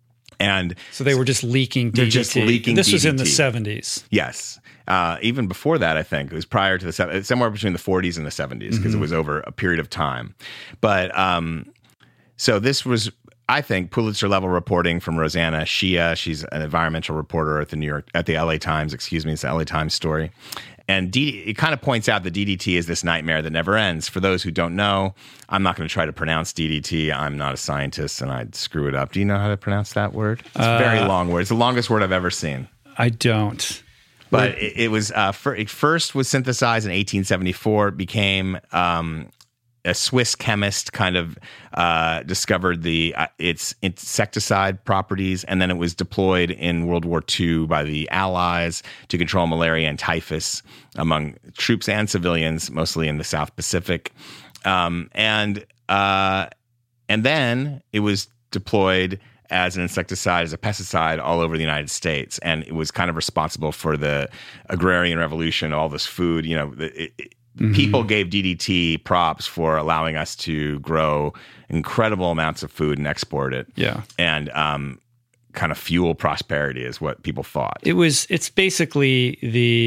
And so they were just leaking D D T. They're just leaking This D D T. Was in the seventies. Yes. Uh, even before that, I think. It was prior to the, somewhere between the forties and the seventies, because mm-hmm. it was over a period of time. But um, so this was, I think, Pulitzer level reporting from Rosanna Shia. She's an environmental reporter at the New York, at the L A Times, excuse me, it's the L A Times story. And D, it kind of points out that D D T is this nightmare that never ends. For those who don't know, I'm not going to try to pronounce D D T. I'm not a scientist and I'd screw it up. Do you know how to pronounce that word? It's a very uh, long word. It's the longest word I've ever seen. I don't. But it, it was uh, for, it first was synthesized in eighteen seventy-four. It became um, a Swiss chemist kind of uh, discovered the uh, its insecticide properties, and then it was deployed in World War Two by the Allies to control malaria and typhus among troops and civilians, mostly in the South Pacific. Um, and uh, and then it was deployed as an insecticide, as a pesticide all over the United States. And it was kind of responsible for the agrarian revolution, all this food. You know, it, it, mm-hmm. people gave D D T props for allowing us to grow incredible amounts of food and export it. Yeah. And um, kind of fuel prosperity is what people thought. It was, it's basically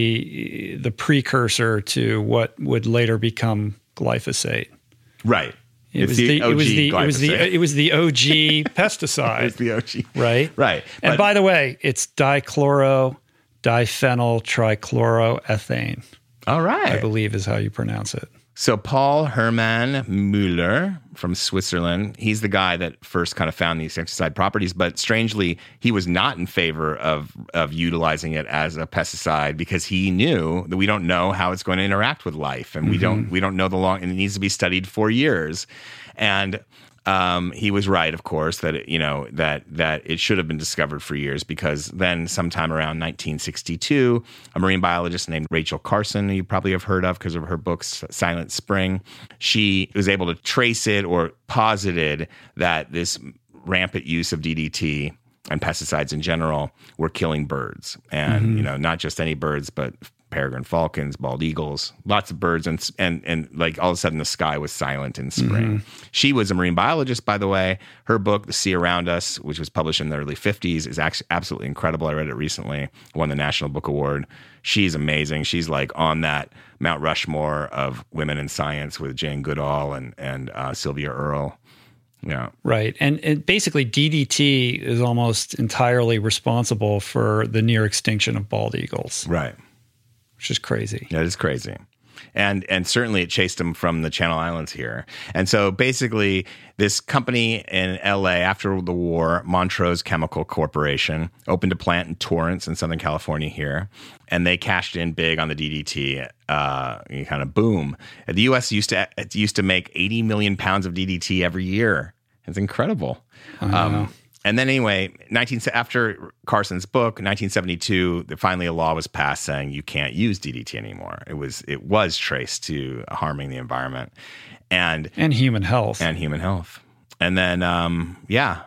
the the precursor to what would later become glyphosate. Right. It was, the, it was the it was the it was the O G pesticide. It was the O G, right? Right. And but, by the way, it's dichloro diphenyl trichloroethane. All right, I believe is how you pronounce it. So Paul Hermann Müller from Switzerland, he's the guy that first kind of found these insecticide properties. But strangely, he was not in favor of of utilizing it as a pesticide because he knew that we don't know how it's going to interact with life, and mm-hmm. we don't we don't know the long, and it needs to be studied for years. And um, he was right, of course, that it, you know that that it should have been discovered for years, because then sometime around nineteen sixty-two, a marine biologist named Rachel Carson, who you probably have heard of because of her books Silent Spring, she was able to trace it, or posited that this rampant use of D D T and pesticides in general were killing birds, and mm-hmm. you know not just any birds, but peregrine falcons, bald eagles, lots of birds, and and and like all of a sudden the sky was silent in spring. Mm-hmm. She was a marine biologist, by the way. Her book, The Sea Around Us, which was published in the early fifties, is actually absolutely incredible. I read it recently, won the National Book Award. She's amazing. She's like on that Mount Rushmore of women in science with Jane Goodall and and uh, Sylvia Earle. Yeah. Right. And, and basically D D T is almost entirely responsible for the near extinction of bald eagles. Right. Which is crazy. That is crazy. And and certainly it chased them from the Channel Islands here. And so basically this company in L A after the war, Montrose Chemical Corporation, opened a plant in Torrance in Southern California here. And they cashed in big on the D D T, uh, kind of boom. The U S used to it used to make eighty million pounds of D D T every year. It's incredible. Um, and then anyway, nineteen after Carson's book, nineteen seventy-two, finally a law was passed saying you can't use D D T anymore. It was it was traced to harming the environment and and human health and human health. And then um, yeah,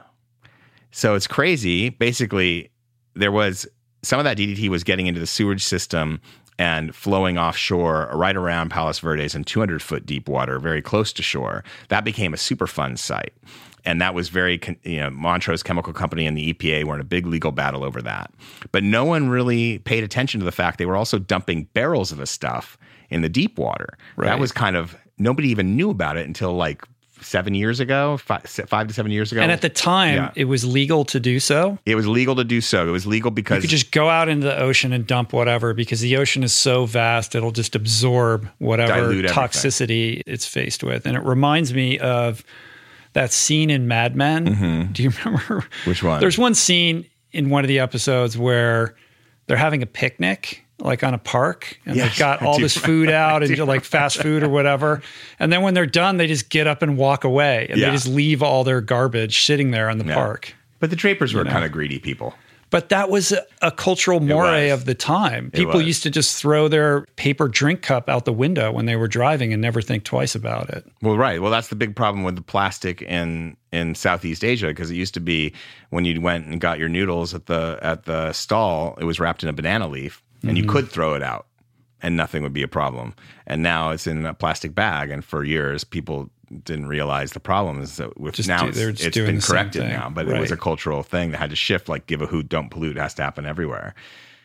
so it's crazy. Basically, there was some of that D D T was getting into the sewage system and flowing offshore right around Palos Verdes in two hundred foot deep water, very close to shore. That became a Superfund site. And that was very, you know, Montrose Chemical Company and the E P A were in a big legal battle over that. But no one really paid attention to the fact they were also dumping barrels of the stuff in the deep water. Right. That was kind of, nobody even knew about it until like seven years ago, five, five to seven years ago. And at the time, yeah. it was legal to do so. It was legal to do so. It was legal because you could just go out into the ocean and dump whatever, because the ocean is so vast, it'll just absorb whatever toxicity it's faced with. And it reminds me of that scene in Mad Men. Mm-hmm. Do you remember? Which one? There's one scene in one of the episodes where they're having a picnic, like on a park, and yes, they've got all this food out and like fast food or whatever. And then when they're done, they just get up and walk away, and yeah. they just leave all their garbage sitting there in the yeah. park. But the Drapers were you know? kind of greedy people. But that was a, a cultural moray of the time. People used to just throw their paper drink cup out the window when they were driving and never think twice about it. Well, right. Well, that's the big problem with the plastic in, in Southeast Asia, because it used to be when you went and got your noodles at the at the stall, it was wrapped in a banana leaf. And you could throw it out and nothing would be a problem. And now it's in a plastic bag. And for years, people didn't realize the problem is that with just now do, it's, it's been corrected now, but right. it was a cultural thing that had to shift. Like give a hoot, don't pollute. It has to happen everywhere.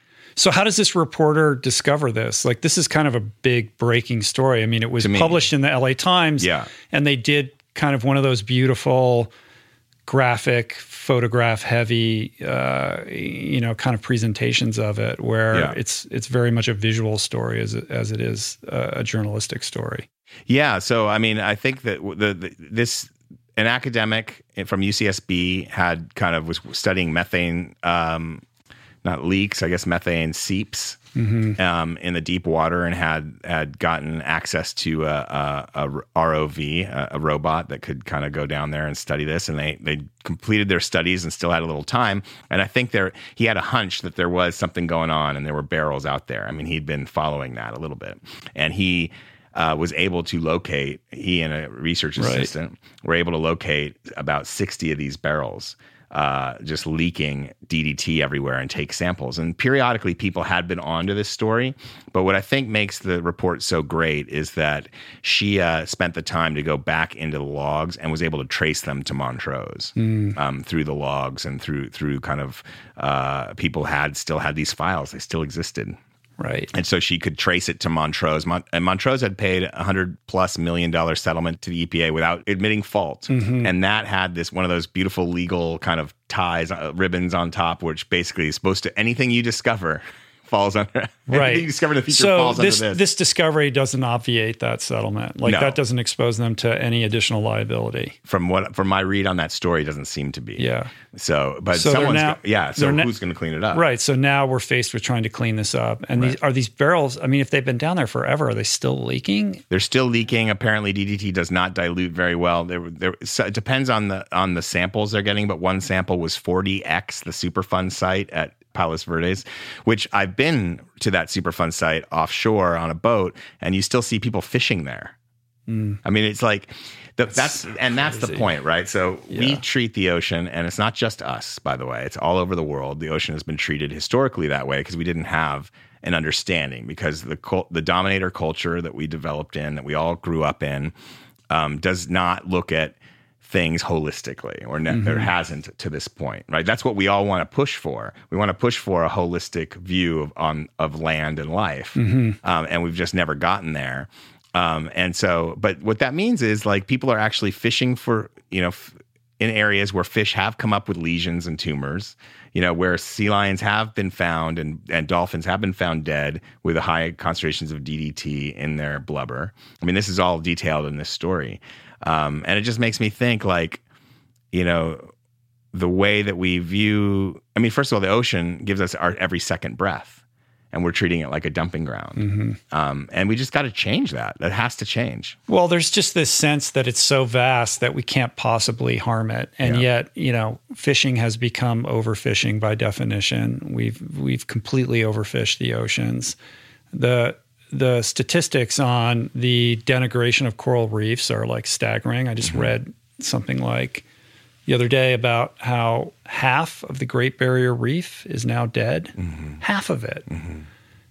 So how does this reporter discover this? Like, this is kind of a big breaking story. I mean, it was me, published in the L A Times, yeah. and they did kind of one of those beautiful graphic, photograph heavy, uh, you know, kind of presentations of it, where yeah. it's it's very much a visual story as it, as it is a, a journalistic story. Yeah. So I mean, I think that the, the this an academic from U C S B had kind of was studying methane, um, not leaks, I guess methane seeps. Mm-hmm. Um, in the deep water, and had had gotten access to a, a, a R O V, a, a robot that could kind of go down there and study this. And they they completed their studies and still had a little time. And I think there he had a hunch that there was something going on, and there were barrels out there. I mean, he'd been following that a little bit, and he uh, was able to locate. He and a research assistant right. were able to locate about sixty of these barrels. Uh, just leaking D D T everywhere, and take samples. And periodically people had been onto this story. But what I think makes the report so great is that she uh, spent the time to go back into the logs and was able to trace them to Montrose mm. um, through the logs and through through kind of uh, people had still had these files. They still existed. Right. And so she could trace it to Montrose. Mon- and Montrose had paid a hundred plus million dollar settlement to the E P A without admitting fault. Mm-hmm. And that had this one of those beautiful legal kind of ties, uh, ribbons on top, which basically is supposed to, anything you discover falls under, right. anything you discover in the future so falls this, under this. This discovery doesn't obviate that settlement. Like no. that doesn't expose them to any additional liability. From what, from my read on that story, it doesn't seem to be. Yeah. So, but so someone's, now, go, yeah. So na- who's going to clean it up? Right. So now we're faced with trying to clean this up. And right. these are these barrels, I mean, if they've been down there forever, are they still leaking? They're still leaking. Apparently D D T does not dilute very well. There, there, so it depends on the, on the samples they're getting, but one sample was forty X the Superfund site at Palos Verdes, which I've been to that Superfund site offshore on a boat, and you still see people fishing there. Mm. I mean, it's like the, that's, that's and that's crazy. The point, right? So yeah. we treat the ocean, and it's not just us, by the way. It's all over the world. The ocean has been treated historically that way because we didn't have an understanding, because the the dominator culture that we developed in, that we all grew up in, um, does not look at things holistically, or ne- mm-hmm. there hasn't to this point, right? That's what we all want to push for. We want to push for a holistic view of on of land and life, mm-hmm. um, and we've just never gotten there. Um, and so, but what that means is like people are actually fishing for, you know, f- in areas where fish have come up with lesions and tumors, you know, where sea lions have been found and, and dolphins have been found dead with high concentrations of D D T in their blubber. I mean, this is all detailed in this story. Um, and it just makes me think, like, you know, the way that we view, I mean, first of all, the ocean gives us our every second breath, and we're treating it like a dumping ground. Mm-hmm. Um, and we just got to change that. That has to change. Well, there's just this sense that it's so vast that we can't possibly harm it. And yeah. yet, you know, fishing has become overfishing by definition. We've, we've completely overfished the oceans. The, The statistics on the denigration of coral reefs are like staggering. I just mm-hmm. read something like the other day about how half of the Great Barrier Reef is now dead. Mm-hmm. Half of it. Mm-hmm.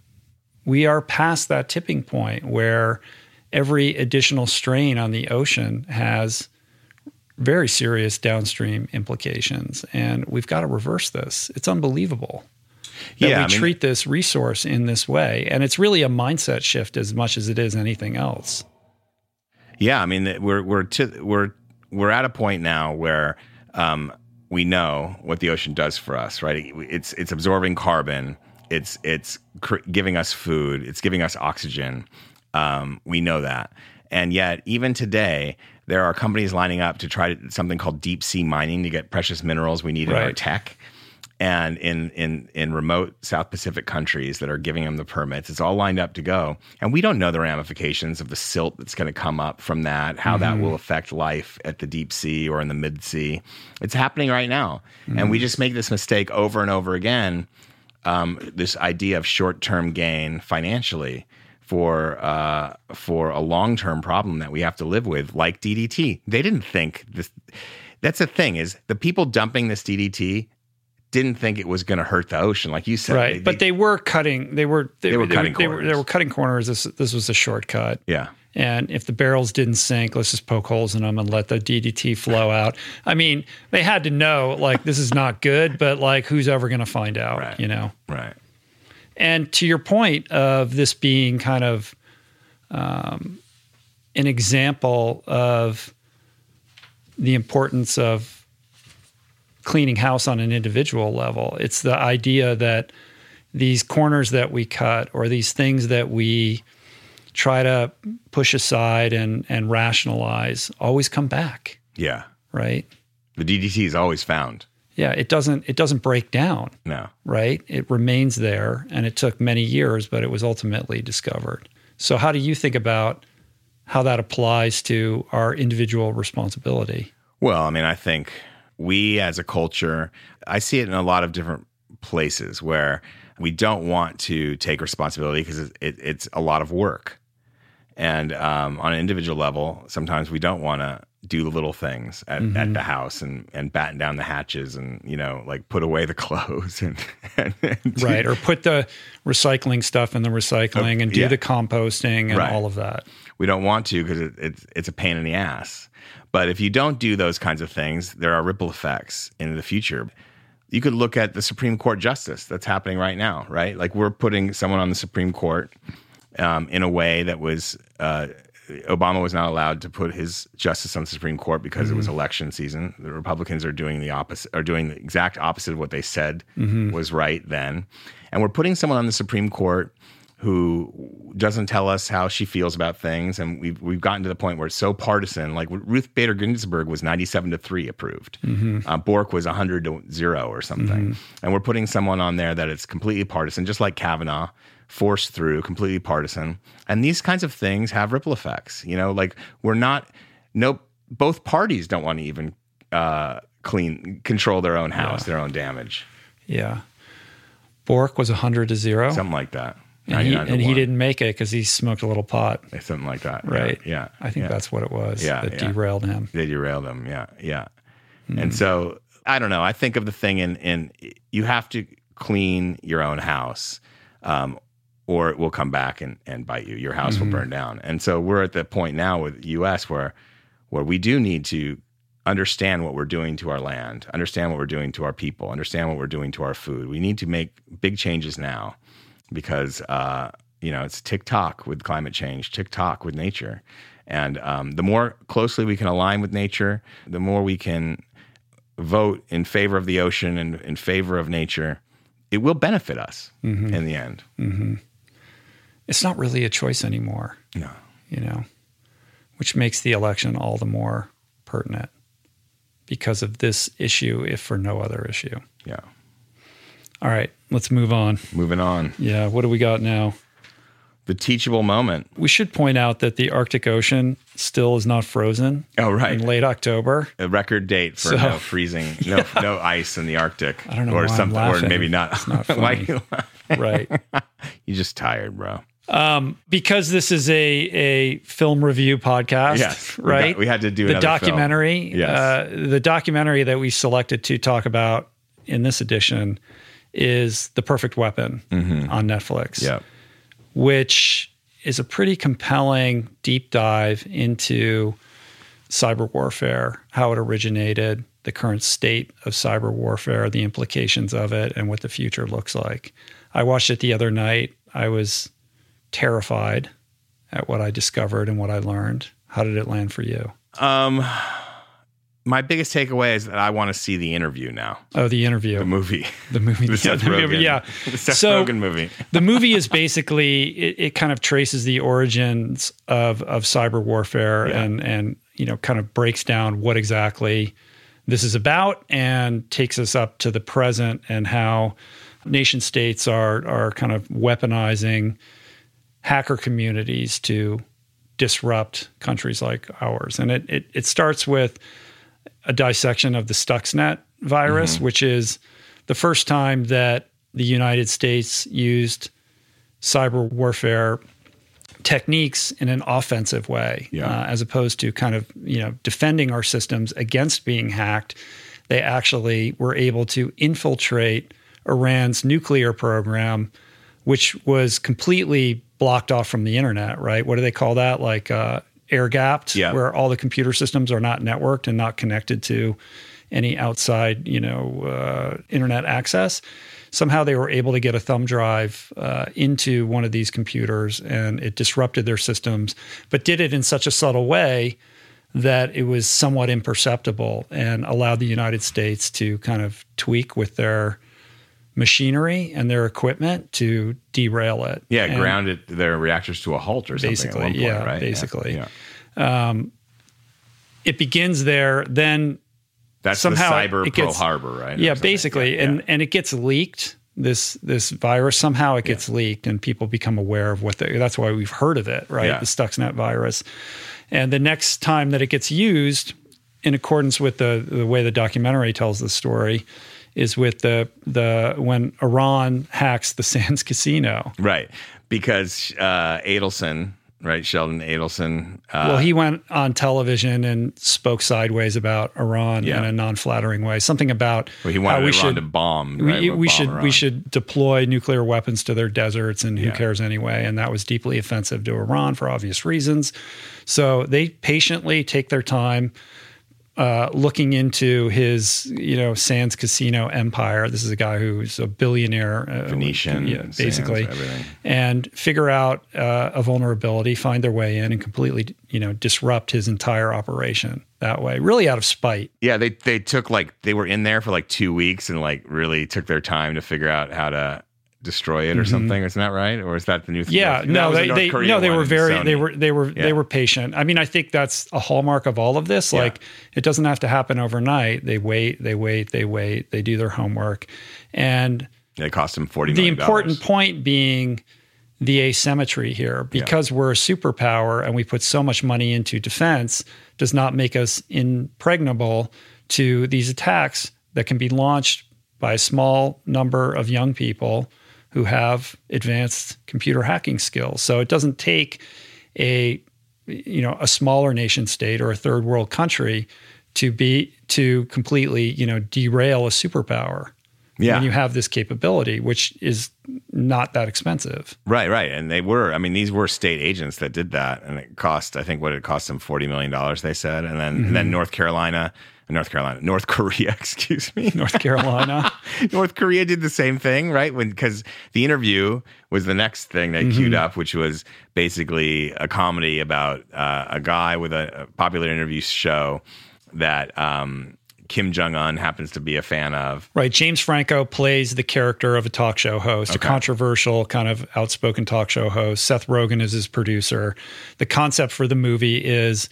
We are past that tipping point where every additional strain on the ocean has very serious downstream implications. And we've got to reverse this. It's unbelievable that yeah, we I mean, treat this resource in this way. And it's really a mindset shift as much as it is anything else. Yeah, I mean, we're we're to we're we're at a point now where um, we know what the ocean does for us, right? It's it's absorbing carbon. It's it's cr- giving us food. It's giving us oxygen. Um, we know that. And yet, even today, there are companies lining up to try to, something called deep sea mining to get precious minerals we need in Right. our tech. And in, in in remote South Pacific countries that are giving them the permits, it's all lined up to go. And we don't know the ramifications of the silt that's going to come up from that, how mm-hmm. that will affect life at the deep sea or in the mid sea. It's happening right now. Mm-hmm. And we just make this mistake over and over again, um, this idea of short-term gain financially for uh, for a long-term problem that we have to live with, like D D T. They didn't think this. That's the thing, is the people dumping this D D T didn't think it was going to hurt the ocean, like you said. Right, they, but they, they were cutting. They were they, they were they, cutting they, corners. Were, they were cutting corners. This this was a shortcut. Yeah. And if the barrels didn't sink, let's just poke holes in them and let the D D T flow out. I mean, they had to know, like, this is not good, but like, who's ever going to find out? Right. You know. Right. And to your point of this being kind of um, an example of the importance of cleaning house on an individual level. It's the idea that these corners that we cut, or these things that we try to push aside and, and rationalize, always come back. Yeah. Right? The D D T is always found. Yeah, it doesn't it doesn't break down. No. Right? It remains there, and it took many years, but it was ultimately discovered. So how do you think about how that applies to our individual responsibility? Well, I mean, I think we as a culture, I see it in a lot of different places where we don't want to take responsibility because it, it, it's a lot of work. And um, on an individual level, sometimes we don't want to do the little things at, mm-hmm. at the house and, and batten down the hatches and, you know, like put away the clothes. and, and, and Right, or put the recycling stuff in the recycling uh, and do yeah. the composting and right. all of that. We don't want to because it, it's, it's a pain in the ass. But if you don't do those kinds of things, there are ripple effects in the future. You could look at the Supreme Court justice that's happening right now, right? Like, we're putting someone on the Supreme Court um, in a way that was uh, Obama was not allowed to put his justice on the Supreme Court because mm-hmm. it was election season. The Republicans are doing the opposite, are doing the exact opposite of what they said mm-hmm. was right then. And we're putting someone on the Supreme Court who doesn't tell us how she feels about things. And we've, we've gotten to the point where it's so partisan. Like, Ruth Bader Ginsburg was ninety-seven to three approved. Mm-hmm. Uh, Bork was one hundred to zero or something. Mm-hmm. And we're putting someone on there that it's completely partisan, just like Kavanaugh, forced through, completely partisan. And these kinds of things have ripple effects. You know, like, we're not, no, both parties don't want to even uh, clean, control their own house, yeah. their own damage. Yeah. Bork was one hundred to zero. Something like that. And, he, and he didn't make it because he smoked a little pot. Something like that. Right. Yeah. yeah I think yeah. that's what it was yeah, that yeah. derailed him. They derailed him. Yeah. Yeah. Mm. And Hmm. so, I don't know. I think of the thing in, in you have to clean your own house um, or it will come back and, and bite you. Your house mm-hmm. will burn down. And so we're at the point now with the U S where where we do need to understand what we're doing to our land, understand what we're doing to our people, understand what we're doing to our food. We need to make big changes now because, uh, you know, it's tick-tock with climate change, tick-tock with nature. And um, the more closely we can align with nature, the more we can vote in favor of the ocean and in favor of nature, it will benefit us mm-hmm. in the end. Mm-hmm. It's not really a choice anymore. No. You know, which makes the election all the more pertinent because of this issue, if for no other issue. Yeah. All right, let's move on. Moving on. Yeah, what do we got now? The teachable moment. We should point out that the Arctic Ocean still is not frozen. Oh, right. In late October. A record date for So- no freezing, no no ice in the Arctic. I don't know or why I'm something, or laughing. maybe not. It's not Why funny. you laughing? Right. You're just tired, bro. Um, because this is a a film review podcast, Yes, we right? got- we had to do the another film. documentary. Yes. Uh, the documentary that we selected to talk about in this edition is The Perfect Weapon on Netflix, Yeah. which is a pretty compelling deep dive into cyber warfare, how it originated, the current state of cyber warfare, the implications of it, and what the future looks like. I watched it the other night. I was terrified at what I discovered and what I learned. How did it land for you? Um, my biggest takeaway is that I want to see the interview now. Oh, the interview. The movie. The movie. the yeah, Seth the Rogen. movie, yeah. The Seth so, Rogen movie. The movie is basically, it, it kind of traces the origins of, of cyber warfare Yeah. and, and, you know, kind of breaks down what exactly this is about and takes us up to the present and how nation states are, are kind of weaponizing hacker communities to disrupt countries like ours. And it, it, it starts with a dissection of the Stuxnet virus, mm-hmm. which is the first time that the United States used cyber warfare techniques in an offensive way, yeah. uh, as opposed to kind of, you know, defending our systems against being hacked. They actually were able to infiltrate Iran's nuclear program, which was completely blocked off from the internet, right? What do they call that? Like uh, air-gapped, yeah. where all the computer systems are not networked and not connected to any outside, you know, uh, internet access. Somehow they were able to get a thumb drive uh, into one of these computers, and it disrupted their systems, but did it in such a subtle way that it was somewhat imperceptible and allowed the United States to kind of tweak with their machinery and their equipment to derail it. Yeah, and grounded their reactors to a halt or something basically, at one point, yeah, right? basically. Yeah. Yeah. Um, it begins there, then That's somehow the cyber it Pearl gets, Harbor, right? Yeah, basically. Yeah, and yeah. and it gets leaked, this this virus. Somehow it gets yeah. leaked and people become aware of what the, that's why we've heard of it, right? Yeah. The Stuxnet virus. And the next time that it gets used, in accordance with the, the way the documentary tells the story, is with the the when Iran hacks the Sands Casino. Right. Because uh, Adelson, right, Sheldon Adelson. Uh, well, he went on television and spoke sideways about Iran yeah. in a non-flattering way. Something about well, he wanted how we Iran should, to bomb. We, right, we bomb should Iran. we should deploy nuclear weapons to their deserts, and who yeah. cares anyway? And that was deeply offensive to Iran for obvious reasons. So they patiently take their time. Uh, looking into his, you know, Sands Casino empire. This is a guy who's a billionaire, uh, Venetian, yeah, basically, Sands, everything. And figure out uh, a vulnerability, find their way in, and completely, you know, disrupt his entire operation that way, really out of spite. Yeah, they they took like they were in there for like two weeks and like really took their time to figure out how to destroy it or mm-hmm. something. Isn't that right? Or is that the new thing? Yeah, no, they, they no, they were very, Sony. they were, they were, yeah. they were patient. I mean, I think that's a hallmark of all of this. Yeah. Like, it doesn't have to happen overnight. They wait, they wait, they wait. They do their homework, and it cost them forty the million dollars. important point being the asymmetry here, because yeah. we're a superpower and we put so much money into defense, does not make us impregnable to these attacks that can be launched by a small number of young people who have advanced computer hacking skills. So it doesn't take a, you know, a smaller nation state or a third world country to be to completely, you know, derail a superpower. Yeah. When you have this capability, which is not that expensive. Right, right. And they were, I mean, these were state agents that did that. And it cost, I think what it cost them forty million dollars, they said. And then, mm-hmm. and then North Carolina, North Carolina, North Korea, excuse me. North Carolina. North Korea did the same thing, right? When, because the interview was the next thing they mm-hmm. queued up, which was basically a comedy about uh, a guy with a, a popular interview show that, um, Kim Jong-un happens to be a fan of. Right. James Franco plays the character of a talk show host, okay. a controversial, kind of outspoken talk show host. Seth Rogen is his producer. The concept for the movie is,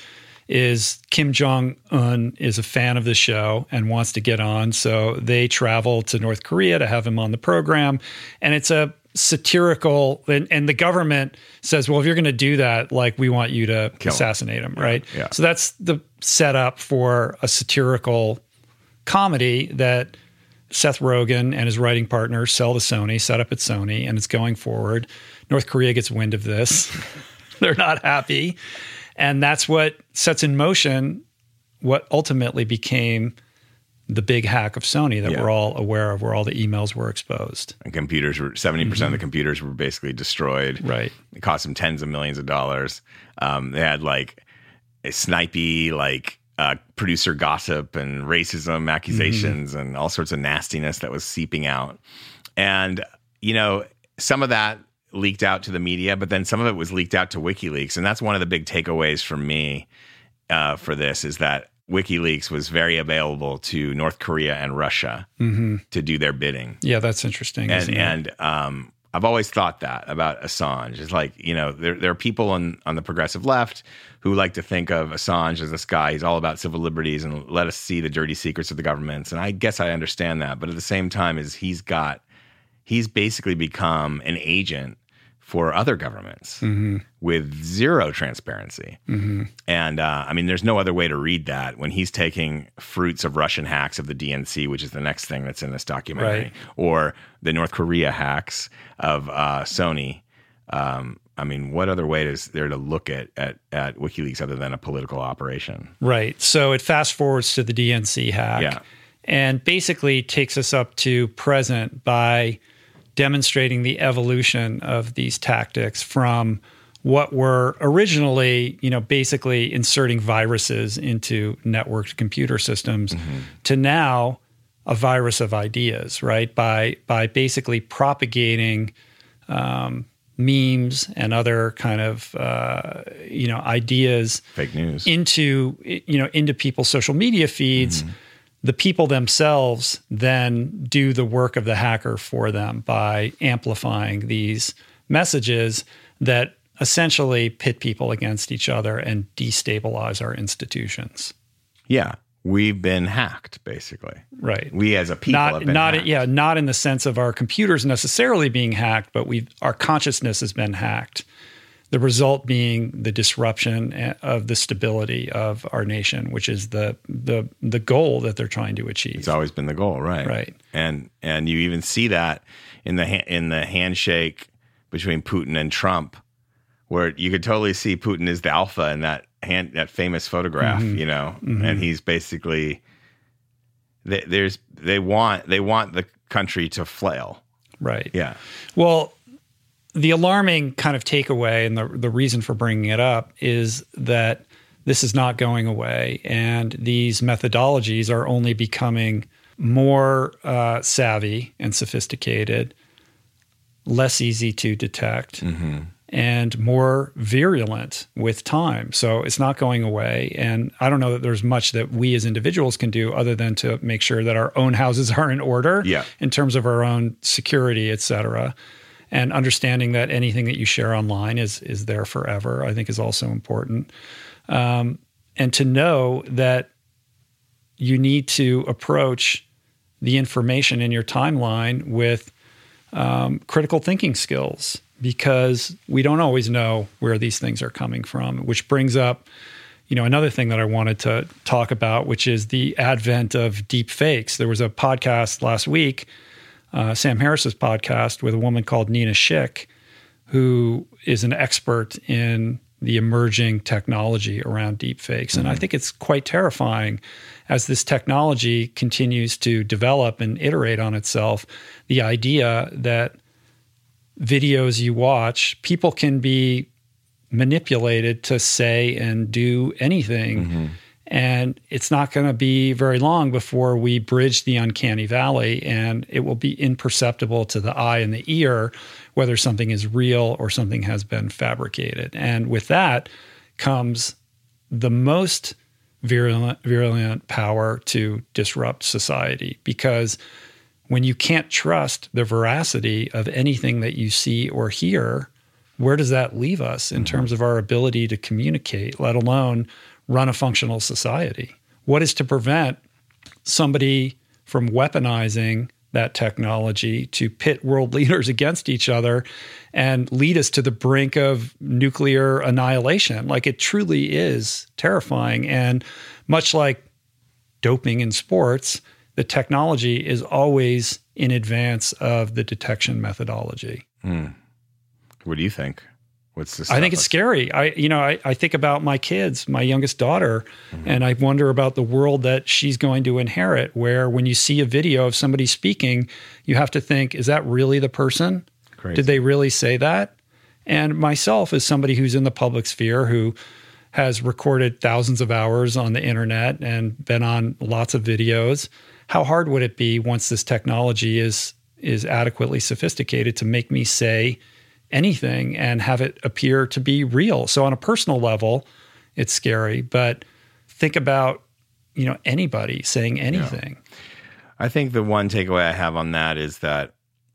is Kim Jong-un is a fan of the show and wants to get on. So they travel to North Korea to have him on the program. And it's a satirical, and, and the government says, well, if you're going to do that, like, we want you to Kill assassinate him, him right? Yeah, yeah. So that's the setup for a satirical comedy that Seth Rogen and his writing partners sell to Sony, set up at Sony, and it's going forward. North Korea gets wind of this. They're not happy. And that's what sets in motion what ultimately became the big hack of Sony that yeah. we're all aware of, where all the emails were exposed. And computers were, seventy percent mm-hmm. of the computers were basically destroyed. Right. It cost them tens of millions of dollars. Um, they had like a snipey, like, Uh, producer gossip and racism accusations mm-hmm. and all sorts of nastiness that was seeping out. And, you know, some of that leaked out to the media, but then some of it was leaked out to WikiLeaks. And that's one of the big takeaways from me uh, for this, is that WikiLeaks was very available to North Korea and Russia mm-hmm. to do their bidding. Yeah, that's interesting. And, isn't it? and um, I've always thought that about Assange. It's like, you know, there, there are people on, on the progressive left who like to think of Assange as this guy. He's all about civil liberties and let us see the dirty secrets of the governments. And I guess I understand that. But at the same time, is he's got, he's basically become an agent for other governments mm-hmm. with zero transparency. Mm-hmm. And uh, I mean, there's no other way to read that when he's taking fruits of Russian hacks of the D N C, which is the next thing that's in this documentary, right. or the North Korea hacks of uh, Sony. Um, I mean, what other way is there to look at, at, at WikiLeaks other than a political operation? Right. So it fast forwards to the D N C hack yeah. and basically takes us up to present by demonstrating the evolution of these tactics from what were originally, you know, basically inserting viruses into networked computer systems mm-hmm. to now a virus of ideas, right? By by basically propagating um, memes and other kind of uh, you know ideas, fake news into you know into people's social media feeds. Mm-hmm. The people themselves then do the work of the hacker for them by amplifying these messages that essentially pit people against each other and destabilize our institutions. Yeah, we've been hacked, basically. Right. We as a people not, have been not, hacked. Yeah, not in the sense of our computers necessarily being hacked, but we've our consciousness has been hacked. The result being the disruption of the stability of our nation, which is the the the goal that they're trying to achieve. It's always been the goal, right? Right. And and you even see that in the in the handshake between Putin and Trump, where you could totally see Putin is the alpha in that hand that famous photograph, mm-hmm. you know, mm-hmm. and he's basically they, there's they want they want the country to flail. Right. Yeah. Well, the alarming kind of takeaway and the, the reason for bringing it up is that this is not going away, and these methodologies are only becoming more uh, savvy and sophisticated, less easy to detect, mm-hmm. and more virulent with time. So it's not going away, and I don't know that there's much that we as individuals can do other than to make sure that our own houses are in order yeah. in terms of our own security, et cetera. And understanding that anything that you share online is is there forever, I think, is also important. Um, and to know that you need to approach the information in your timeline with um, critical thinking skills, because we don't always know where these things are coming from. Which brings up, you know, another thing that I wanted to talk about, which is the advent of deep fakes. There was a podcast last week. Uh, Sam Harris's podcast with a woman called Nina Schick, who is an expert in the emerging technology around deepfakes. Mm-hmm. And I think it's quite terrifying as this technology continues to develop and iterate on itself, the idea that videos you watch, people can be manipulated to say and do anything. Mm-hmm. And it's not going to be very long before we bridge the uncanny valley, and it will be imperceptible to the eye and the ear whether something is real or something has been fabricated. And with that comes the most virulent, virulent power to disrupt society, because when you can't trust the veracity of anything that you see or hear, where does that leave us in mm-hmm. terms of our ability to communicate, let alone run a functional society? What is to prevent somebody from weaponizing that technology to pit world leaders against each other and lead us to the brink of nuclear annihilation? Like, it truly is terrifying. And much like doping in sports, the technology is always in advance of the detection methodology. Hmm. What do you think? What's this? I think it's scary. I, you know, I, I think about my kids, my youngest daughter, mm-hmm. and I wonder about the world that she's going to inherit, where when you see a video of somebody speaking, you have to think, is that really the person? Crazy. Did they really say that? And myself, as somebody who's in the public sphere, who has recorded thousands of hours on the internet and been on lots of videos, how hard would it be once this technology is is adequately sophisticated to make me say anything and have it appear to be real? So on a personal level, it's scary. But think about you know, anybody saying anything. Yeah. I think the one takeaway I have on that is that,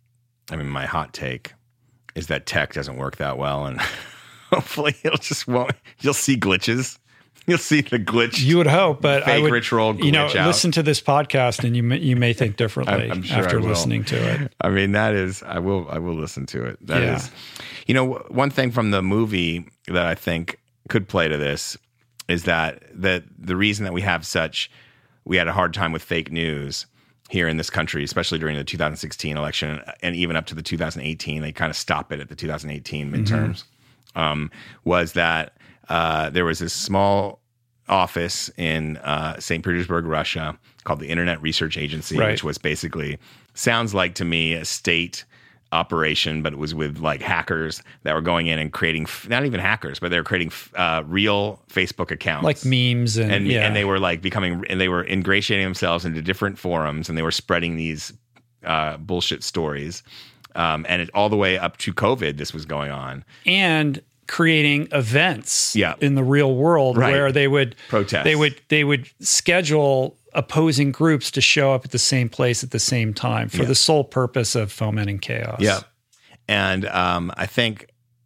I mean, my hot take is that tech doesn't work that well, and hopefully it'll just won't. You'll see glitches. You'll see the glitch. You would hope, but fake I would, rich roll glitch you know, out. Listen to this podcast, and you may, you may think differently I'm, I'm sure after I will. listening to it. I mean, that is, I will, I will listen to it. That Yeah. is, you know, one thing from the movie that I think could play to this is that that the reason that we have such, we had a hard time with fake news here in this country, especially during the two thousand sixteen election and even up to the two thousand eighteen, they kind of stop it at the two thousand eighteen midterms, mm-hmm. um, was that uh, there was this small office in uh, Saint Petersburg, Russia, called the Internet Research Agency, right. which was basically, sounds like to me, a state operation, but it was with like hackers that were going in and creating, not even hackers, but they were creating uh, real Facebook accounts. Like memes. And, and, yeah. and they were like becoming, and they were ingratiating themselves into different forums, and they were spreading these uh, bullshit stories. Um, and it, all the way up to COVID, this was going on. And creating events yeah. in the real world right. where they would protest. They would they would schedule opposing groups to show up at the same place at the same time for yeah. the sole purpose of fomenting chaos. Yeah, and um, I think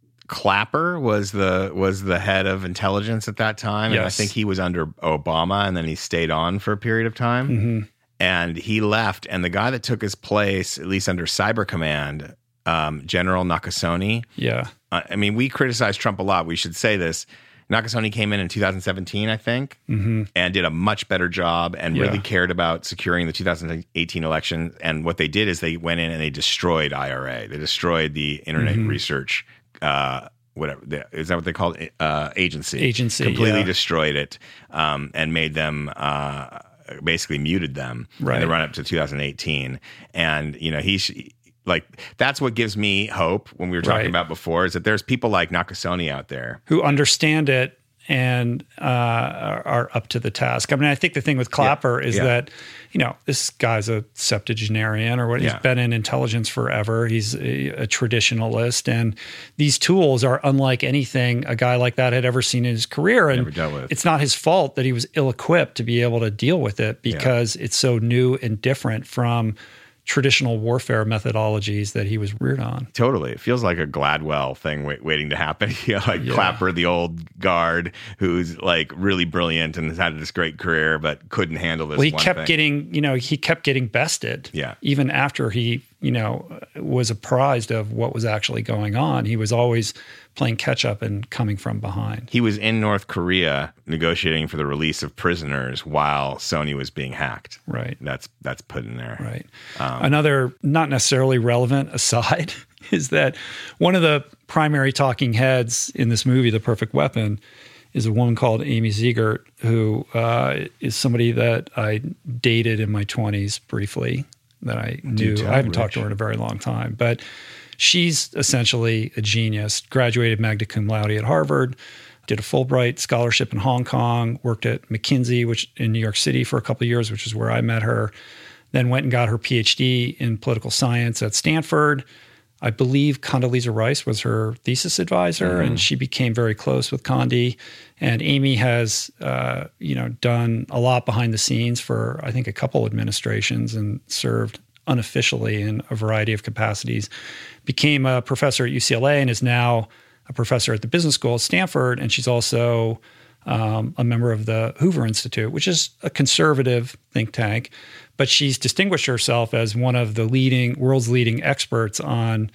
Clapper was the was the head of intelligence at that time, yes. and I think he was under Obama, and then he stayed on for a period of time, mm-hmm. and he left, and the guy that took his place, at least under Cyber Command, um, General Nakasone. Yeah. Uh, I mean, we criticize Trump a lot. We should say this. Nakasone came in in two thousand seventeen, I think, mm-hmm. and did a much better job and yeah. really cared about securing the two thousand eighteen election. And what they did is they went in and they destroyed I R A. They destroyed the Internet mm-hmm. Research, uh, whatever. Is that what they called it? Uh, agency. Agency. Completely yeah. destroyed it um, and made them... Uh, basically muted them right. in the run up to two thousand eighteen. And, you know, he's... Like, that's what gives me hope when we were talking right. about before, is that there's people like Nakasone out there who understand it and uh, are, are up to the task. I mean, I think the thing with Clapper yeah. is yeah. that, you know, this guy's a septuagenarian or what. Yeah. He's been in intelligence forever. He's a, a traditionalist. And these tools are unlike anything a guy like that had ever seen in his career. And Never dealt with. It's not his fault that he was ill-equipped to be able to deal with it because yeah. it's so new and different from traditional warfare methodologies that he was reared on. Totally. It feels like a Gladwell thing wait, waiting to happen. you know, like yeah. Clapper, the old guard, who's like really brilliant and has had this great career, but couldn't handle this Well, he one kept thing. getting, you know, he kept getting bested. Yeah. Even after he, you know, was apprised of what was actually going on, he was always playing catch up and coming from behind. He was in North Korea negotiating for the release of prisoners while Sony was being hacked. Right. That's that's put in there. Right. Um, Another not necessarily relevant aside is that one of the primary talking heads in this movie, The Perfect Weapon, is a woman called Amy Ziegert, who uh, is somebody that I dated in my twenties briefly, that I knew. tell, I haven't Rich. talked to her in a very long time, but she's essentially a genius. Graduated magna cum laude at Harvard, did a Fulbright scholarship in Hong Kong, worked at McKinsey, which in New York City for a couple of years, which is where I met her. Then went and got her P H D in political science at Stanford. I believe Condoleezza Rice was her thesis advisor, mm. and she became very close with Condi. And Amy has, uh, you know, done a lot behind the scenes for, I think, a couple administrations and served unofficially in a variety of capacities. Became a professor at U C L A and is now a professor at the business school at Stanford. And she's also um, a member of the Hoover Institute, which is a conservative think tank. But she's distinguished herself as one of the leading, world's leading experts on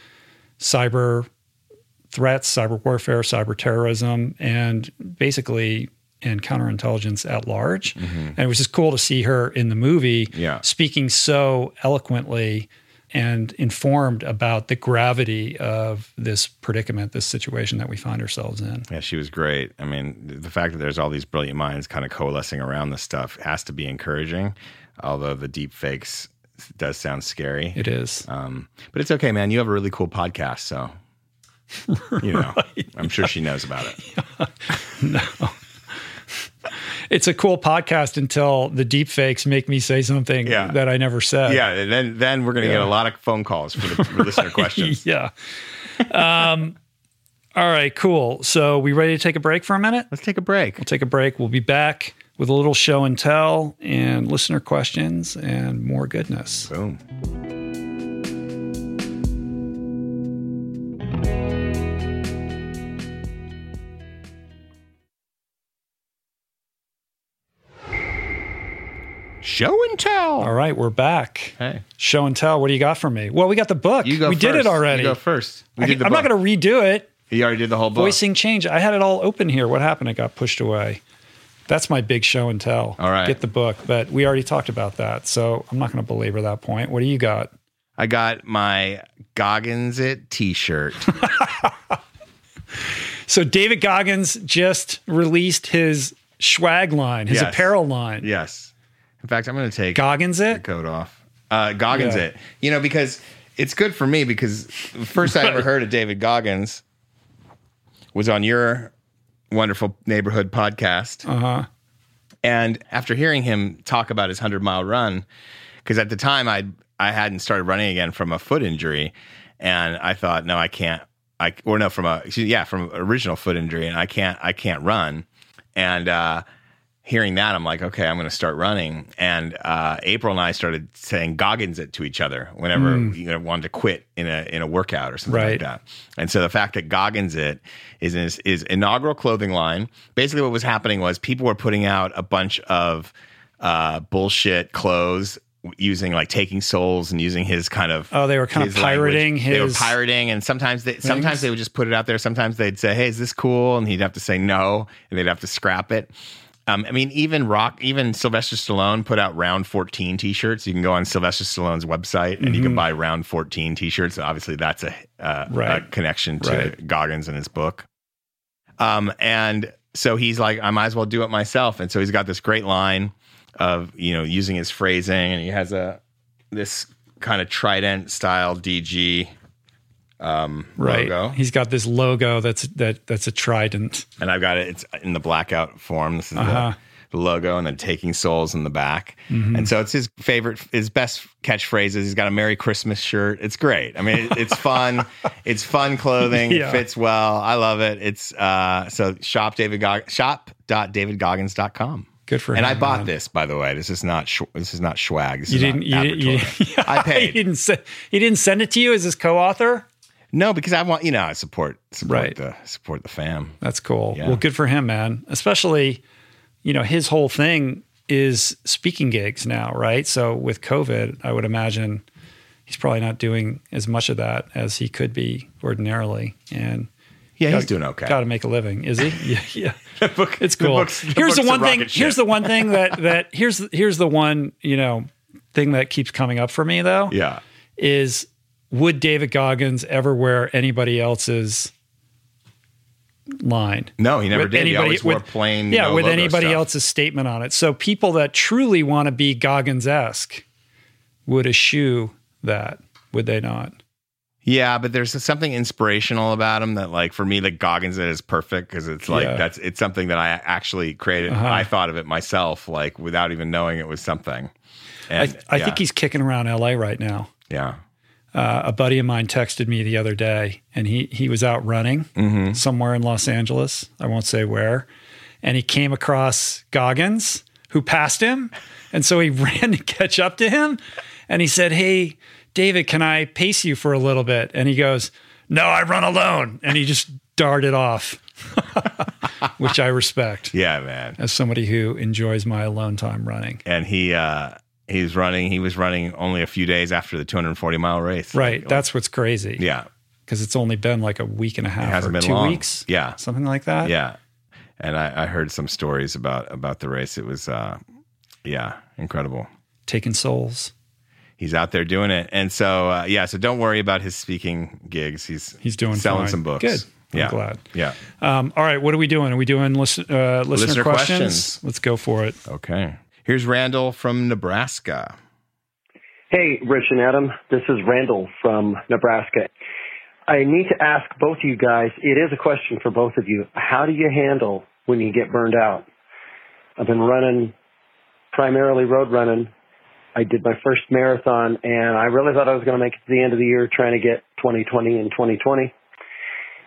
cyber threats, cyber warfare, cyber terrorism, and basically and counterintelligence at large. Mm-hmm. And it was just cool to see her in the movie yeah. speaking so eloquently and informed about the gravity of this predicament, this situation that we find ourselves in. Yeah, she was great. I mean, the fact that there's all these brilliant minds kind of coalescing around this stuff has to be encouraging, although the deep fakes does sound scary. It is. Um, but it's okay, man. You have a really cool podcast, so, you know, right. I'm sure she knows about it. Yeah. No. It's a cool podcast until the deep fakes make me say something yeah. that I never said. Yeah, and then then we're going to yeah. get a lot of phone calls for the for listener questions. Yeah. Um, All right, cool. So we ready to take a break for a minute? Let's take a break. We'll take a break. We'll be back with a little show and tell and listener questions and more goodness. Boom. Show and tell. All right, we're back. Hey. Show and tell. What do you got for me? Well, we got the book. You go we first. did it already. You go first. We I, did the I'm book. not going to redo it. You already did the whole book. Voicing change. I had it all open here. What happened? It got pushed away. That's my big show and tell. All right. Get the book. But we already talked about that. So I'm not going to belabor that point. What do you got? I got my Goggins It t-shirt. So David Goggins just released his swag line, his Yes. apparel line. Yes. In fact, I'm going to take Goggins the it? coat off. Uh, Goggins Yeah. It. You know, because it's good for me because the first I ever heard of David Goggins was on your wonderful neighborhood podcast. Uh-huh. And after hearing him talk about his hundred-mile run, because at the time I I hadn't started running again from a foot injury, and I thought, no, I can't. I or no, from a yeah, from an original foot injury, and I can't I can't run. And uh, hearing that, I'm like, okay, I'm going to start running. And uh, April and I started saying Goggins it to each other whenever Mm. you know, wanted to quit in a in a workout or something Right. like that. And so the fact that Goggins it is is, is inaugural clothing line. Basically, what was happening was people were putting out a bunch of uh, bullshit clothes using like Taking Souls and using his kind of Oh, they were kind of his pirating language. They were his pirating, and sometimes they sometimes they would just put it out there. Sometimes they'd say, "Hey, is this cool?" And he'd have to say no, and they'd have to scrap it. Um, I mean, even rock, even Sylvester Stallone put out Round fourteen T-shirts. You can go on Sylvester Stallone's website and you can buy Round fourteen T-shirts. Obviously, that's a, uh, Right. a connection to Right. Goggins and his book. Um, and so he's like, I might as well do it myself. And so he's got this great line of, you know, using his phrasing, and he has a this kind of trident style D G um, right. logo. He's got this logo that's that that's a trident. And I've got it. It's in the blackout form. This is Uh-huh. the, the logo, and then Taking Souls in the back. And so it's his favorite, his best catchphrases. He's got a Merry Christmas shirt. It's great. I mean, it, it's fun. It's fun clothing. Yeah. It fits well. I love it. It's uh, so shop David Gog- shop dot david goggins dot com. Good for And him. I bought man. this, by the way. This is not sh- this is not swag. This You is didn't. You, not didn't- you, advertorial. I paid. He didn't. Se- he didn't send it to you as his co-author. No, because I want, you know, I support support Right. the support the fam. That's cool. Yeah. Well, good for him, man. Especially, you know, his whole thing is speaking gigs now, right? So with COVID, I would imagine he's probably not doing as much of that as he could be ordinarily. And Yeah, he's gotta- doing okay. Got to make a living, is he? Yeah, yeah. The book, It's the cool. book's- the here's the book's a one thing. rocket Here's ship. the one thing that that here's here's the one you know thing that keeps coming up for me though. Yeah. Is would David Goggins ever wear anybody else's line? No, he never With did. he anybody- always wore with- plain, Yeah, no with logo anybody stuff. else's statement on it. So people that truly want to be Goggins-esque would eschew that, would they not? Yeah, but there's something inspirational about him that, like, for me, like Goggins it is perfect because it's like Yeah. that's it's something that I actually created. Uh-huh. I thought of it myself, like without even knowing it was something. And, I, I yeah, think he's kicking around L A right now. yeah. Uh, a buddy of mine texted me the other day, and he he was out running Mm-hmm. somewhere in Los Angeles. I won't say where. And he came across Goggins, who passed him. And so he ran to catch up to him. And he said, "Hey, David, can I pace you for a little bit?" And he goes, "No, I run alone." And he just darted off, which I respect Yeah, man. as somebody who enjoys my alone time running. And he uh he was running. He was running only a few days after the two hundred forty mile race. Right. Like, That's what's crazy. yeah, Because it's only been like a week and a half hasn't or been two long. weeks. Yeah. Something like that. yeah. And I, I heard some stories about about the race. It was uh yeah, incredible. Taking souls. He's out there doing it. And so, uh, yeah, so don't worry about his speaking gigs. He's He's doing selling fine. some books. Good. I'm Yeah. glad. Yeah. Um, all right. What are we doing? Are we doing listen, uh, listener, Listener questions? questions. Let's go for it. Okay. Here's Randall from Nebraska. Hey, Rich and Adam. This is Randall from Nebraska. I need to ask both of you guys, it is a question for both of you. How do you handle when you get burned out? I've been running, primarily road running. I did my first marathon, and I really thought I was going to make it to the end of the year trying to get twenty twenty and twenty twenty.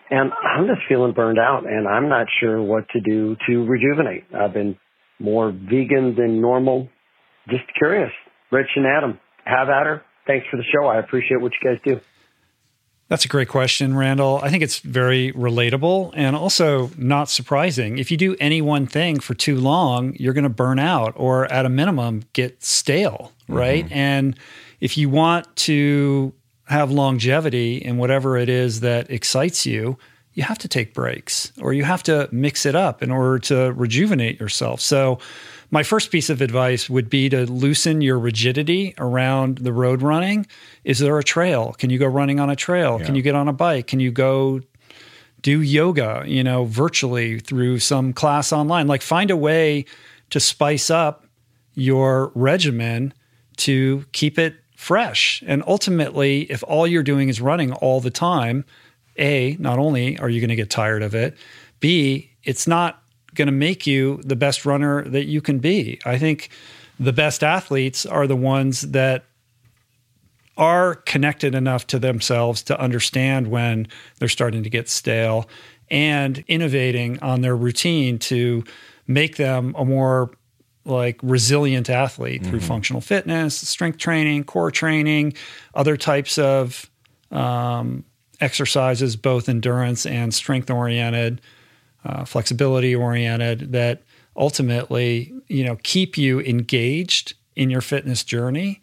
and I'm just feeling burned out, and I'm not sure what to do to rejuvenate. I've been more vegan than normal. Just curious. Rich and Adam, have at her. Thanks for the show. I appreciate what you guys do. That's a great question, Randall. I think it's very relatable and also not surprising. If you do any one thing for too long, you're going to burn out or at a minimum get stale, right? Mm-hmm. And if you want to have longevity in whatever it is that excites you, you have to take breaks or you have to mix it up in order to rejuvenate yourself. So my first piece of advice would be to loosen your rigidity around the road running. Is there a trail? Can you go running on a trail? Yeah. Can you get on a bike? Can you go do yoga, you know, virtually through some class online? Like find a way to spice up your regimen to keep it fresh. And ultimately, if all you're doing is running all the time, A, not only are you going to get tired of it, B, it's not going to make you the best runner that you can be. I think the best athletes are the ones that are connected enough to themselves to understand when they're starting to get stale and innovating on their routine to make them a more like resilient athlete mm-hmm. through functional fitness, strength training, core training, other types of um, exercises, both endurance and strength oriented, Uh, flexibility oriented, that ultimately, you know, keep you engaged in your fitness journey,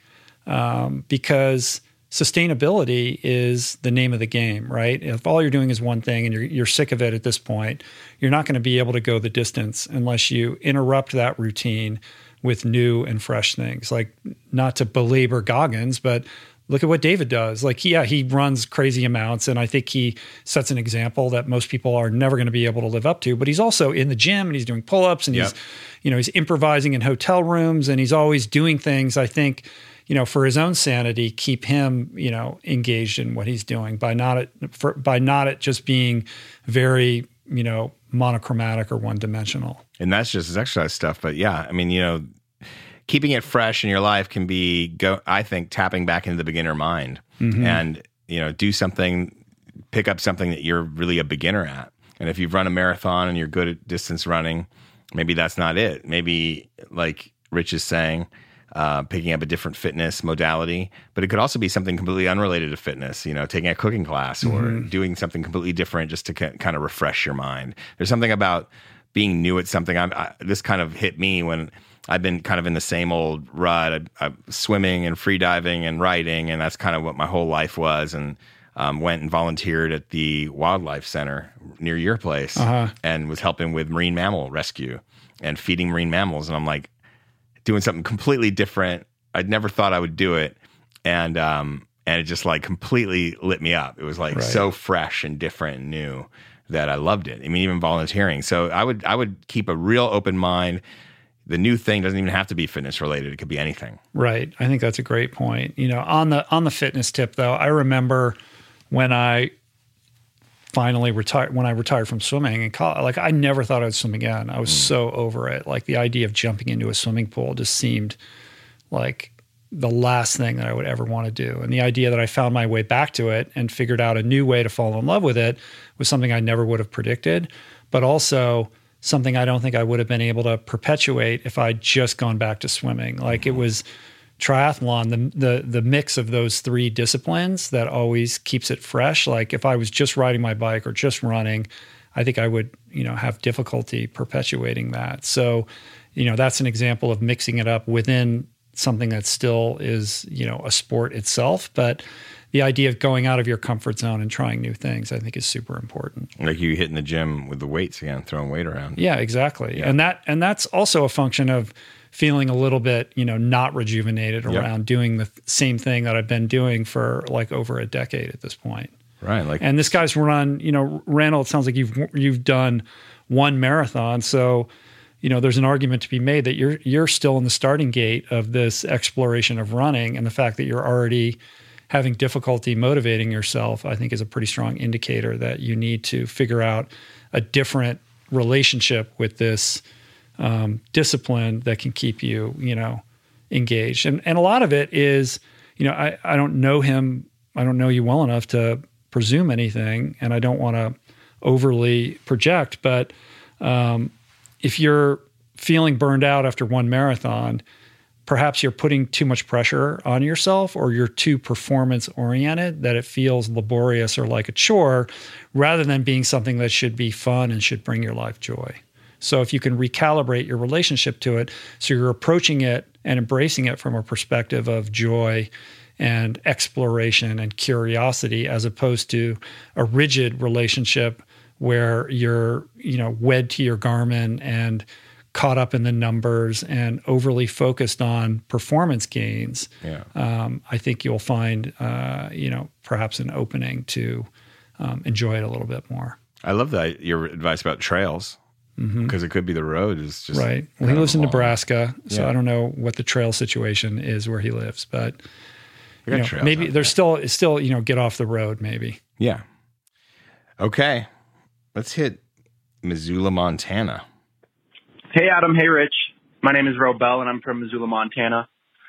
um, because sustainability is the name of the game, right? If all you're doing is one thing and you're you're sick of it at this point, you're not going to be able to go the distance unless you interrupt that routine with new and fresh things. Like, not to belabor Goggins, but look at what David does. Like, yeah, he runs crazy amounts, and I think he sets an example that most people are never going to be able to live up to. But he's also in the gym, and he's doing pull-ups, and yep. he's, you know, he's improvising in hotel rooms, and he's always doing things, I think, you know, for his own sanity, keep him, you know, engaged in what he's doing by not it, for, by not it just being very, you know, monochromatic or one-dimensional. And that's just his exercise stuff. But yeah, I mean, you know, keeping it fresh in your life can be, go, I think, tapping back into the beginner mind mm-hmm. and, you know, do something, pick up something that you're really a beginner at. And if you've run a marathon and you're good at distance running, maybe that's not it. Maybe, like Rich is saying, uh, picking up a different fitness modality, but it could also be something completely unrelated to fitness, you know, taking a cooking class or mm-hmm. doing something completely different just to k- kind of refresh your mind. There's something about being new at something. I'm, I, this kind of hit me when I've been kind of in the same old rut. I, I, swimming and free diving and writing, and that's kind of what my whole life was. And um, went and volunteered at the wildlife center near your place uh-huh. and was helping with marine mammal rescue and feeding marine mammals. And I'm like doing something completely different. I'd never thought I would do it, and um, and it just like completely lit me up. It was like right. so fresh and different and new that I loved it. I mean, even volunteering. So I would I would keep a real open mind. The new thing doesn't even have to be fitness related. It could be anything. Right. I think that's a great point. You know, on the on the fitness tip though, I remember when I finally retired, when I retired from swimming in college, like I never thought I'd swim again. I was mm. so over it. Like the idea of jumping into a swimming pool just seemed like the last thing that I would ever want to do. And the idea that I found my way back to it and figured out a new way to fall in love with it was something I never would have predicted, but also something I don't think I would have been able to perpetuate if I'd just gone back to swimming. Like it was triathlon, the the the mix of those three disciplines that always keeps it fresh. Like if I was just riding my bike or just running, I think I would, you know, have difficulty perpetuating that. So, you know, that's an example of mixing it up within something that still is, you know, a sport itself, but the idea of going out of your comfort zone and trying new things, I think, is super important. Like you hitting the gym with the weights again, throwing weight around. Yeah, exactly. Yeah. And that and that's also a function of feeling a little bit, you know, not rejuvenated around yep. doing the same thing that I've been doing for like over a decade at this point. Right. Like, and this guy's run, you know, Randall, it sounds like you've you've done one marathon, so you know, there's an argument to be made that you're you're still in the starting gate of this exploration of running, and the fact that you're already having difficulty motivating yourself, I think, is a pretty strong indicator that you need to figure out a different relationship with this um, discipline that can keep you, you know, engaged. And and a lot of it is, you know, I, I don't know him, I don't know you well enough to presume anything, and I don't want to overly project, but um, if you're feeling burned out after one marathon, perhaps you're putting too much pressure on yourself, or you're too performance oriented that it feels laborious or like a chore, rather than being something that should be fun and should bring your life joy. So if you can recalibrate your relationship to it, so you're approaching it and embracing it from a perspective of joy and exploration and curiosity, as opposed to a rigid relationship where you're, you know, wed to your Garmin and caught up in the numbers and overly focused on performance gains, yeah. um, I think you'll find, uh, you know, perhaps an opening to um, enjoy it a little bit more. I love that your advice about trails, because mm-hmm. it could be the road is just right. Well, he lives in long. Nebraska, so yeah. I don't know what the trail situation is where he lives, but you know, maybe there's there. still it's still you know get off the road maybe. Yeah. Okay, let's hit Missoula, Montana. Hey, Adam. Hey, Rich. My name is Robel, and I'm from Missoula, Montana.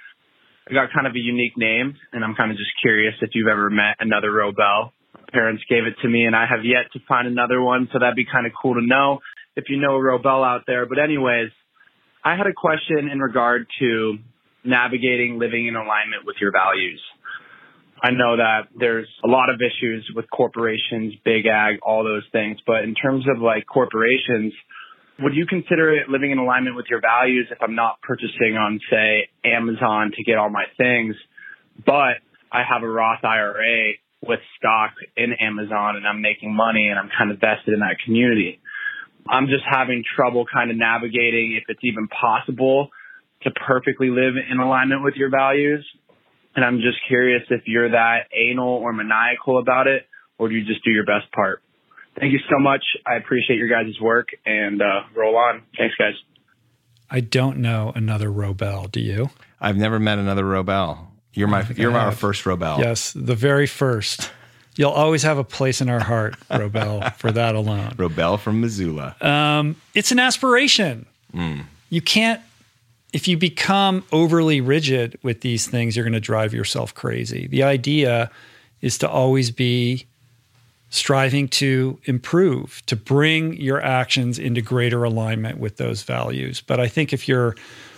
I got kind of a unique name, and I'm kind of just curious if you've ever met another Robel. My parents gave it to me, and I have yet to find another one, so that'd be kind of cool to know if you know a Robel out there. But anyways, I had a question in regard to navigating living in alignment with your values. I know that there's a lot of issues with corporations, big ag, all those things. But in terms of like corporations, would you consider it living in alignment with your values if I'm not purchasing on, say, Amazon to get all my things, but I have a Roth I R A with stock in Amazon and I'm making money and I'm kind of vested in that community? I'm just having trouble kind of navigating if it's even possible to perfectly live in alignment with your values. And I'm just curious if you're that anal or maniacal about it, or do you just do your best part? Thank you so much. I appreciate your guys' work, and uh, roll on. Thanks, guys. I don't know another Robel. Do you? I've never met another Robel. You're my you're our first Robel. Yes, the very first. You'll always have a place in our heart, Robel, for that alone. Robel from Missoula. Um, it's an aspiration. Mm. You can't, if you become overly rigid with these things, you're going to drive yourself crazy. The idea is to always be striving to improve, to bring your actions into greater alignment with those values. But I think if you're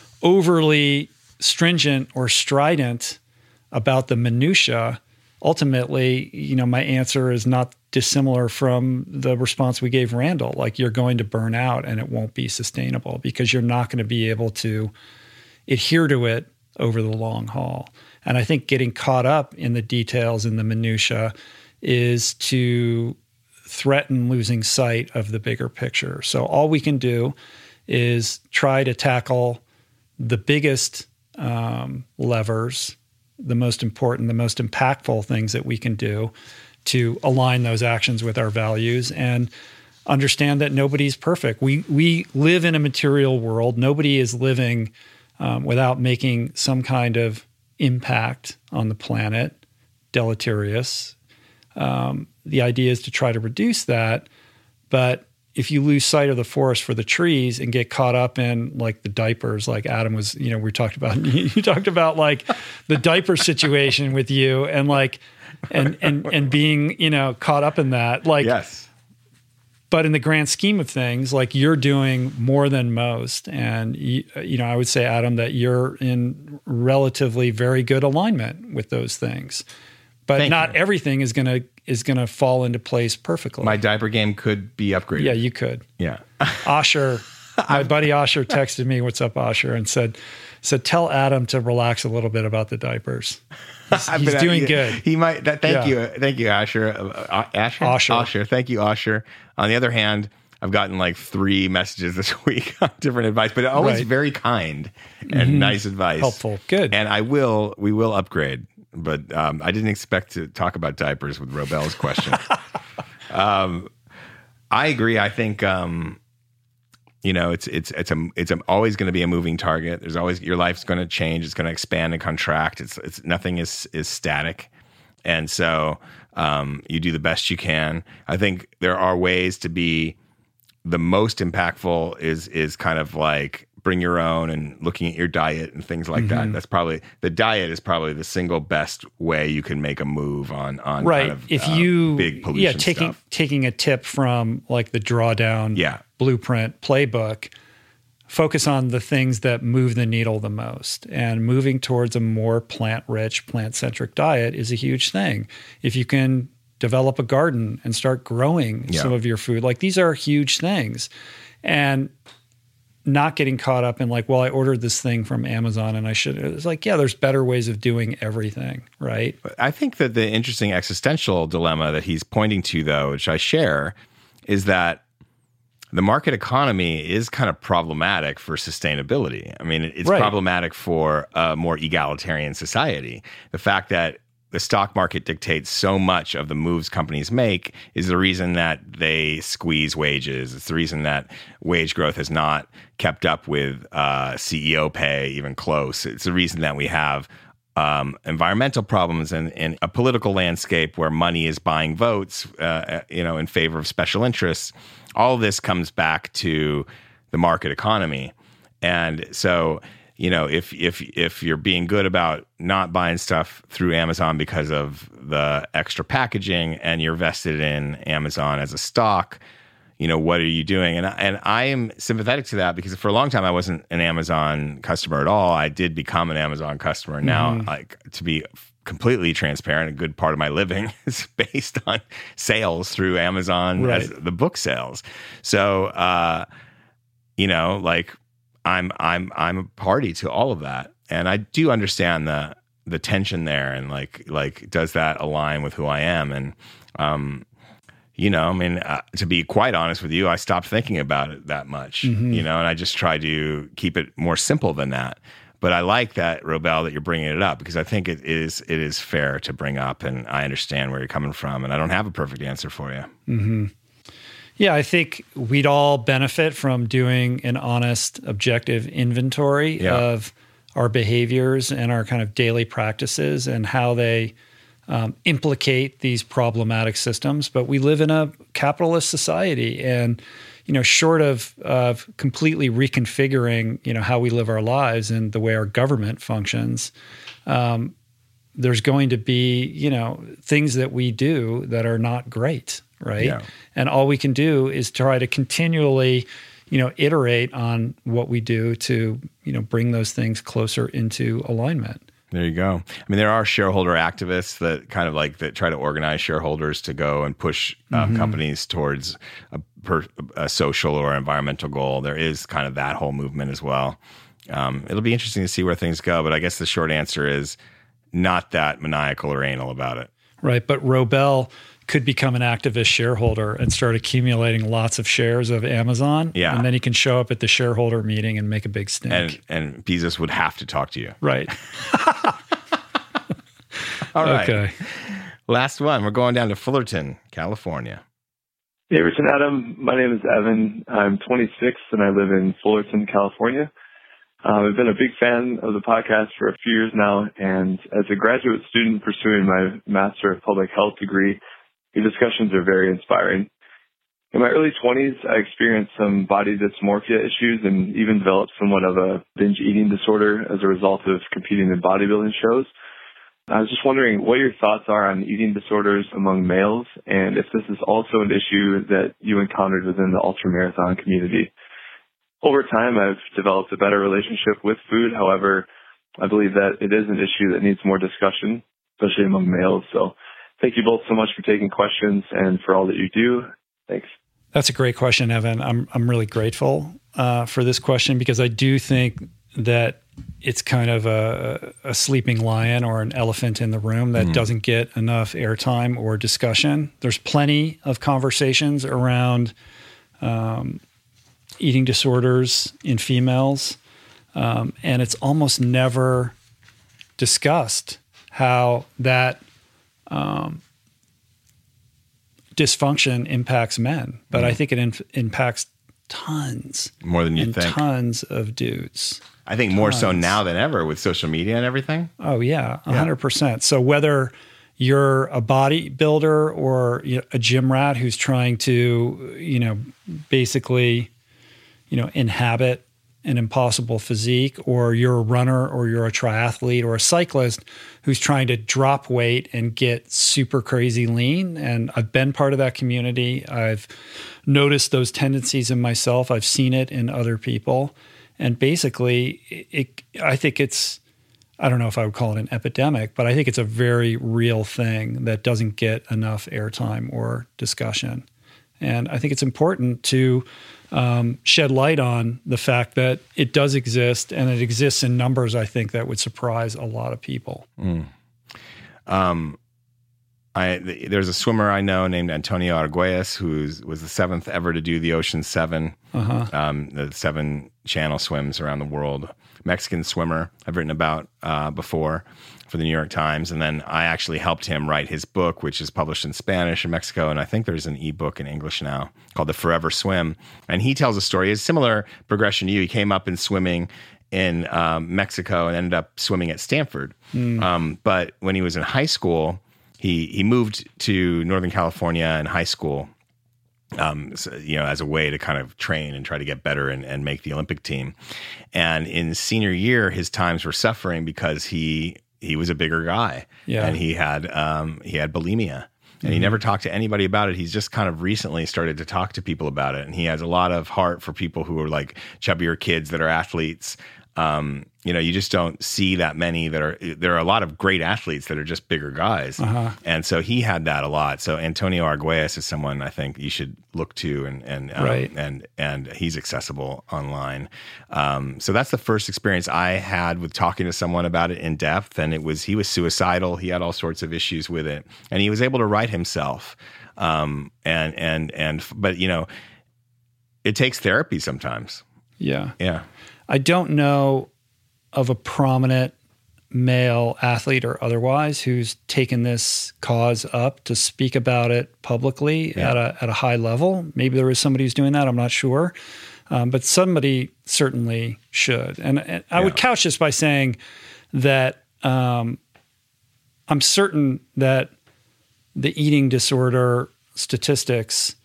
overly stringent or strident about the minutia, ultimately, you know, my answer is not dissimilar from the response we gave Randall. Like, you're going to burn out and it won't be sustainable because you're not going to be able to adhere to it over the long haul. And I think getting caught up in the details and the minutia is to threaten losing sight of the bigger picture. So all we can do is try to tackle the biggest um, levers, the most important, the most impactful things that we can do to align those actions with our values, and understand that nobody's perfect. We we live in a material world. Nobody is living um, without making some kind of impact on the planet, deleterious. Um, the idea is to try to reduce that, but if you lose sight of the forest for the trees and get caught up in like the diapers, like Adam was, you know, we talked about, you talked about like the diaper situation with you and like, and, and, and being, you know, caught up in that, like, yes. But in the grand scheme of things, like, you're doing more than most. And, you, you know, I would say, Adam, that you're in relatively very good alignment with those things. But Thank not you. everything is going to is going to fall into place perfectly. My diaper game could be upgraded. Yeah, you could. Yeah. Osher, my buddy Osher texted me, "What's up, Osher?" and said, said, "Tell Adam to relax a little bit about the diapers. He's, he's But, uh, doing he, good." He might. That, thank Yeah. you, thank you, Asher. Uh, Asher, Osher. Osher. Thank you, Osher. On the other hand, I've gotten like three messages this week on different advice, but always Right. very kind and Mhm. nice advice, Helpful. Good. And I will. We will upgrade. But um, I didn't expect to talk about diapers with Robel's question. um, I agree. I think um, you know it's it's it's a it's a, always going to be a moving target. There's always, your life's going to change. It's going to expand and contract. It's it's nothing is is static, and so um, you do the best you can. I think there are ways to be the most impactful. Is is kind of like bring your own and looking at your diet and things like Mm-hmm. that. That's probably the diet is probably the single best way you can make a move on on right. kind of, if uh, you big pollution yeah taking stuff. taking a tip from like the Drawdown Yeah. Blueprint playbook, focus on the things that move the needle the most, and moving towards a more plant-rich, plant-centric diet is a huge thing. If you can develop a garden and start growing Yeah. some of your food, like these are huge things. And not getting caught up in like, well, I ordered this thing from Amazon and I should, it's like, yeah, there's better ways of doing everything, right? I think that the interesting existential dilemma that he's pointing to, though, which I share, is that the market economy is kind of problematic for sustainability. I mean, it's Right. problematic for a more egalitarian society. The fact that the stock market dictates so much of the moves companies make is the reason that they squeeze wages. It's the reason that wage growth has not kept up with uh, C E O pay, even close. It's the reason that we have um, environmental problems and, and a political landscape where money is buying votes, uh, you know, in favor of special interests. All of this comes back to the market economy, and so. You know, if if if you're being good about not buying stuff through Amazon because of the extra packaging, and you're vested in Amazon as a stock, you know, what are you doing? And and I am sympathetic to that, because for a long time I wasn't an Amazon customer at all. I did become an Amazon customer. Now, Mm-hmm. like, to be completely transparent, a good part of my living is based on sales through Amazon, Right. as the book sales. So, uh, you know, like. I'm I'm I'm a party to all of that, and I do understand the the tension there, and like like does that align with who I am? And um, you know, I mean, uh, to be quite honest with you, I stopped thinking about it that much, Mm-hmm. you know, and I just try to keep it more simple than that. But I like that, Robel, that you're bringing it up, because I think it is it is fair to bring up, and I understand where you're coming from, and I don't have a perfect answer for you. Mm-hmm. Yeah, I think we'd all benefit from doing an honest, objective inventory Yeah. of our behaviors and our kind of daily practices and how they um, implicate these problematic systems. But we live in a capitalist society, and you know, short of of completely reconfiguring, you know, how we live our lives and the way our government functions, um, there's going to be, you know, things that we do that are not great. Right. Yeah. And all we can do is try to continually, you know, iterate on what we do to, you know, bring those things closer into alignment. There you go. I mean, there are shareholder activists that kind of like that try to organize shareholders to go and push uh, Mm-hmm. companies towards a, per, a social or environmental goal. There is kind of that whole movement as well. Um, it'll be interesting to see where things go, but I guess the short answer is not that maniacal or anal about it. Right. But Robel could become an activist shareholder and start accumulating lots of shares of Amazon. Yeah. And then he can show up at the shareholder meeting and make a big stink. And and Bezos would have to talk to you. Right. All right. Okay. Last one. We're going down to Fullerton, California. Hey, Rich and Adam. My name is Evan. I'm twenty-six and I live in Fullerton, California. Uh, I've been a big fan of the podcast for a few years now, and as a graduate student pursuing my Master of Public Health degree, your discussions are very inspiring. In my early twenties, I experienced some body dysmorphia issues and even developed somewhat of a binge eating disorder as a result of competing in bodybuilding shows. I was just wondering what your thoughts are on eating disorders among males, and if this is also an issue that you encountered within the ultramarathon community. Over time, I've developed a better relationship with food. However, I believe that it is an issue that needs more discussion, especially among males. So thank you both so much for taking questions and for all that you do. Thanks. That's a great question, Evan. I'm I'm really grateful uh, for this question, because I do think that it's kind of a, a sleeping lion or an elephant in the room that mm. doesn't get enough airtime or discussion. There's plenty of conversations around um, eating disorders in females, um, and it's almost never discussed how that um, dysfunction impacts men. But mm. I think it in, impacts tons. More than you and think. Tons of dudes. I think more so now than ever with social media and everything. Oh yeah, a hundred percent. So whether you're a bodybuilder or you know, a gym rat who's trying to, you know, basically, you know, inhabit an impossible physique, or you're a runner, or you're a triathlete, or a cyclist who's trying to drop weight and get super crazy lean. And I've been part of that community. I've noticed those tendencies in myself. I've seen it in other people. And basically, it, I think it's, I don't know if I would call it an epidemic, but I think it's a very real thing that doesn't get enough airtime or discussion. And I think it's important to um, shed light on the fact that it does exist, and it exists in numbers, I think, that would surprise a lot of people. Mm. Um, I th- there's a swimmer I know named Antonio Arguelles, who was the seventh ever to do the Ocean Seven, Uh-huh. um, the seven channel swims around the world. Mexican swimmer I've written about uh, before for the New York Times. And then I actually helped him write his book, which is published in Spanish in Mexico. And I think there's an ebook in English now called The Forever Swim. And he tells a story. It's similar progression to you. He came up in swimming in um, Mexico and ended up swimming at Stanford. Mm. Um, but when he was in high school, he, he moved to Northern California in high school, Um, so, you know, as a way to kind of train and try to get better and, and make the Olympic team. And in senior year, his times were suffering because he he was a bigger guy, yeah. and he had um, he had bulimia, and mm-hmm. he never talked to anybody about it. He's just kind of recently started to talk to people about it, and he has a lot of heart for people who are like chubbier kids that are athletes. Um, you know, you just don't see that many that are, there are a lot of great athletes that are just bigger guys. Uh-huh. And so he had that a lot. So Antonio Arguelles is someone I think you should look to, and, and, um, right. and, and he's accessible online. Um, so that's the first experience I had with talking to someone about it in depth. And it was, he was suicidal. He had all sorts of issues with it, and he was able to write himself. Um, and, and, and, but you know, it takes therapy sometimes. Yeah. Yeah. I don't know of a prominent male athlete or otherwise who's taken this cause up to speak about it publicly yeah. at a at a high level. Maybe there is somebody who's doing that. I'm not sure. Um, but somebody certainly should. And, and I yeah. would couch this by saying that um, I'm certain that the eating disorder statistics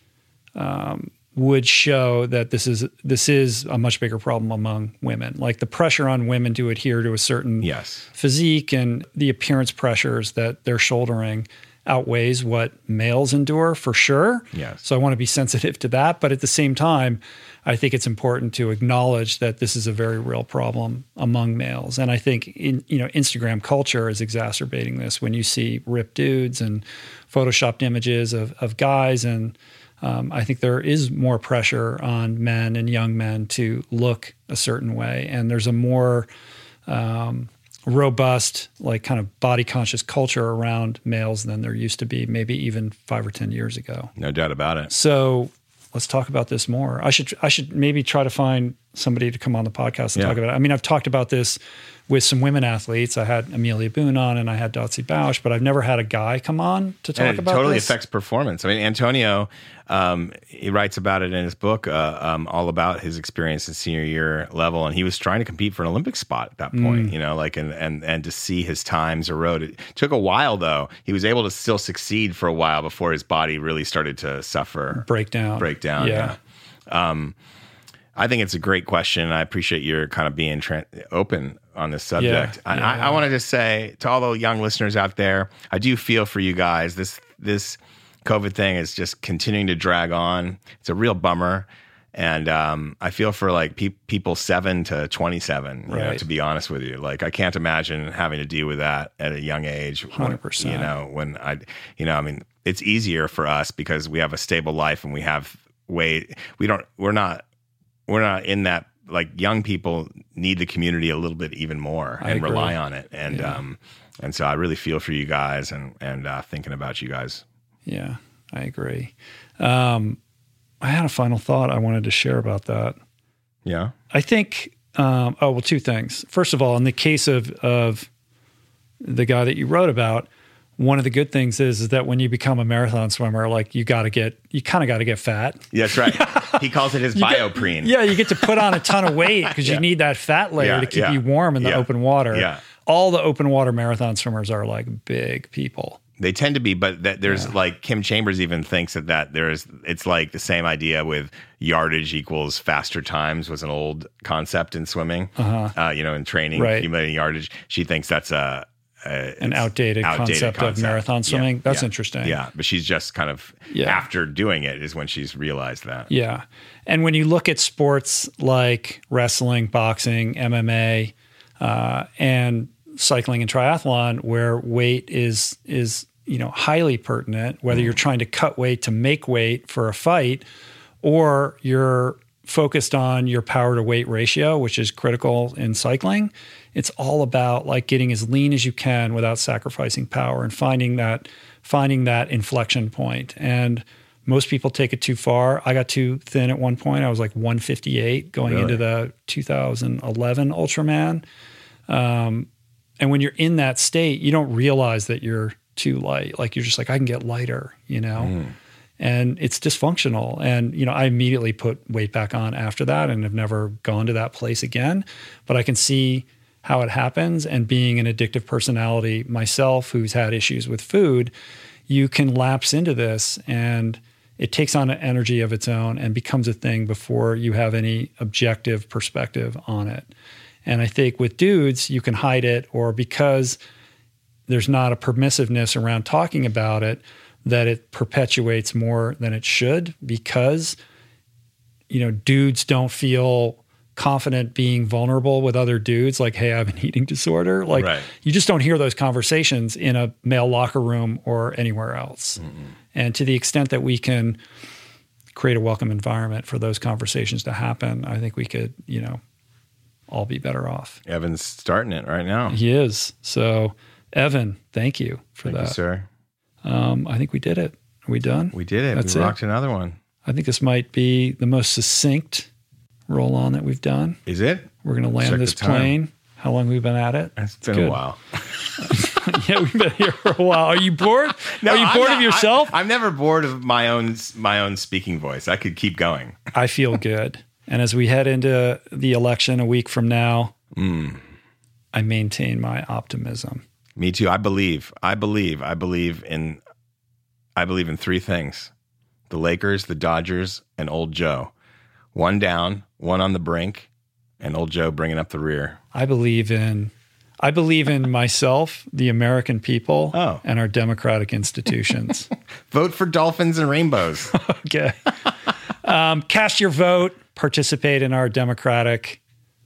um, would show that this is this is a much bigger problem among women. Like the pressure on women to adhere to a certain yes. physique and the appearance pressures that they're shouldering outweighs what males endure for sure. Yes. So I want to be sensitive to that. But at the same time, I think it's important to acknowledge that this is a very real problem among males. And I think in, you know, Instagram culture is exacerbating this when you see ripped dudes and photoshopped images of, of guys. And um, I think there is more pressure on men and young men to look a certain way. And there's a more um, robust, like kind of body conscious culture around males than there used to be, maybe even five or ten years ago. No doubt about it. So let's talk about this more. I should I should maybe try to find somebody to come on the podcast and yeah. talk about it. I mean, I've talked about this with some women athletes. I had Amelia Boone on and I had Dotsie Bausch, but I've never had a guy come on to talk and it about totally this. affects performance. I mean, Antonio, um, he writes about it in his book, uh, um, all about his experience in senior year level. And he was trying to compete for an Olympic spot at that point, mm. you know, like, and, and, and to see his times erode. It took a while though. He was able to still succeed for a while before his body really started to suffer. Break down. Break down. Yeah. yeah. Um, I think it's a great question. And I appreciate your kind of being tra- open on this subject. Yeah, I, yeah, I, yeah. I want to just say to all the young listeners out there, I do feel for you guys. This this COVID thing is just continuing to drag on. It's a real bummer. And um, I feel for like pe- people seven to twenty-seven, you right. know, to be honest with you. Like I can't imagine having to deal with that at a young age. one hundred percent. You know, when I, you know, I mean, it's easier for us because we have a stable life and we have way, we don't, we're not, we're not in that. Like young people need the community a little bit even more I and agree. rely on it. And, yeah. um, and so I really feel for you guys and, and, uh, thinking about you guys. Yeah, I agree. Um, I had a final thought I wanted to share about that. Yeah. I think, um, oh, well, two things. First of all, in the case of, of the guy that you wrote about, one of the good things is, is that when you become a marathon swimmer, like you got to get, you kind of got to get fat. Yeah, that's right. He calls it his bioprene. Get, yeah, you get to put on a ton of weight because yeah. you need that fat layer yeah, to keep yeah. you warm in the yeah. open water. Yeah. All the open water marathon swimmers are like big people. They tend to be, but that there's Yeah. like Kim Chambers even thinks that that there's it's like the same idea with yardage equals faster times was an old concept in swimming. Uh-huh. Uh, you know, in training, Right. accumulating yardage. She thinks that's a, a An it's outdated, concept, of marathon swimming. Yeah, That's yeah, interesting. Yeah, but she's just kind of Yeah. after doing it is when she's realized that. Yeah. And when you look at sports like wrestling, boxing, M M A, uh, and cycling and triathlon, where weight is is you know highly pertinent, whether you're trying to cut weight to make weight for a fight, or you're focused on your power to weight ratio, which is critical in cycling, it's all about like getting as lean as you can without sacrificing power and finding that finding that inflection point. And most people take it too far. I got too thin at one point. I was like one fifty-eight going Really? into the two thousand eleven Ultraman. Um, and when you're in that state, you don't realize that you're too light. Like you're just like, I can get lighter, you know? Mm. And it's dysfunctional. And, you know, I immediately put weight back on after that and have never gone to that place again. But I can see how it happens. And being an addictive personality myself, who's had issues with food, you can lapse into this and it takes on an energy of its own and becomes a thing before you have any objective perspective on it. And I think with dudes, you can hide it, or because there's not a permissiveness around talking about it, that it perpetuates more than it should, because, you know, dudes don't feel confident being vulnerable with other dudes. Like, hey, I have an eating disorder. Like, Right. you just don't hear those conversations in a male locker room or anywhere else. Mm-hmm. And to the extent that we can create a welcome environment for those conversations to happen, I think we could, you know, all be better off. Evan's starting it right now. He is. So, Evan, thank you for Thank that. you, sir. Um, I think we did it. Are we done? We did it. That's we it. rocked another one. I think this might be the most succinct roll on that we've done. Is it? We're going to land Check this the time. plane. How long have we been at it? It's been good. a while. Yeah, we've been here for a while. Are you bored? No, Are you I'm bored not- of yourself? I, I'm never bored of my own my own speaking voice. I could keep going. I feel good. And as we head into the election a week from now, Mm. I maintain my optimism. Me too. I believe. I believe. I believe in. I believe in three things: the Lakers, the Dodgers, and Old Joe. One down, one on the brink, and Old Joe bringing up the rear. I believe in I believe in myself, the American people, Oh. and our democratic institutions. Vote for dolphins and rainbows. Okay. Um, cast your vote, participate in our democratic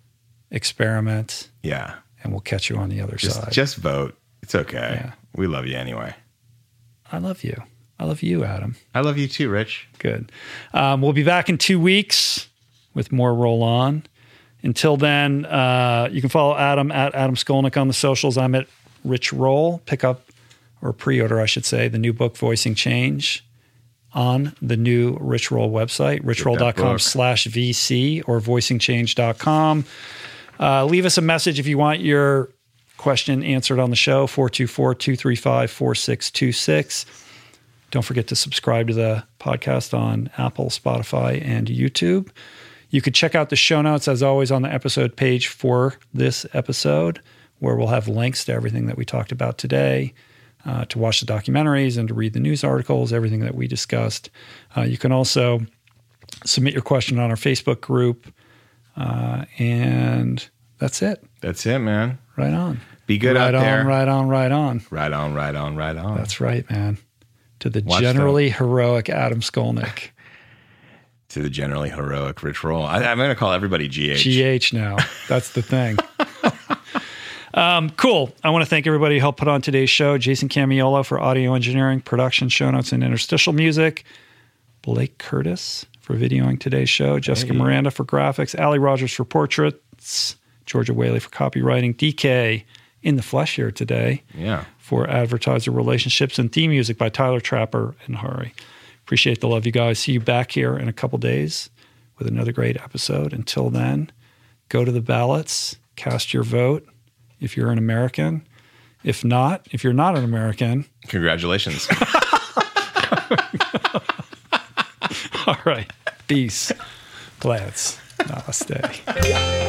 experiment, Yeah. and we'll catch you on the other Just side. just vote. It's okay. Yeah. We love you anyway. I love you. I love you, Adam. I love you too, Rich. Good. Um, we'll be back in two weeks with more Roll On. Until then, uh, you can follow Adam at Adam Skolnick on the socials. I'm at Rich Roll. Pick up, or pre-order, I should say, the new book, Voicing Change, on the new Rich Roll website, richroll.com book. slash VC or voicing change dot com. Uh, leave us a message if you want your question answered on the show, four two four, two three five, four six two six. Don't forget to subscribe to the podcast on Apple, Spotify, and YouTube. You could check out the show notes, as always, on the episode page for this episode, where we'll have links to everything that we talked about today, uh, to watch the documentaries and to read the news articles, everything that we discussed. Uh, you can also submit your question on our Facebook group. Uh, and that's it. That's it, man. Right on. Be good right out there. on, right on, right on. Right on, right on, right on. That's right, man. To the Watch generally heroic Adam Skolnick. To the generally heroic Rich Roll. I, I'm going to call everybody G H. G H now. That's the thing. um, cool. I want to thank everybody who helped put on today's show. Jason Camiolo for audio engineering, production, show notes, and interstitial music. Blake Curtis for videoing today's show. Jessica Hey. Miranda for graphics. Allie Rogers for portraits. Georgia Whaley for copywriting. D K in the flesh here today Yeah. for advertiser relationships, and theme music by Tyler Trapper and Hari. Appreciate the love, you guys. See you back here in a couple days with another great episode. Until then, go to the ballots, cast your vote if you're an American. If not, if you're not an American, Congratulations. all right, peace, plants, namaste.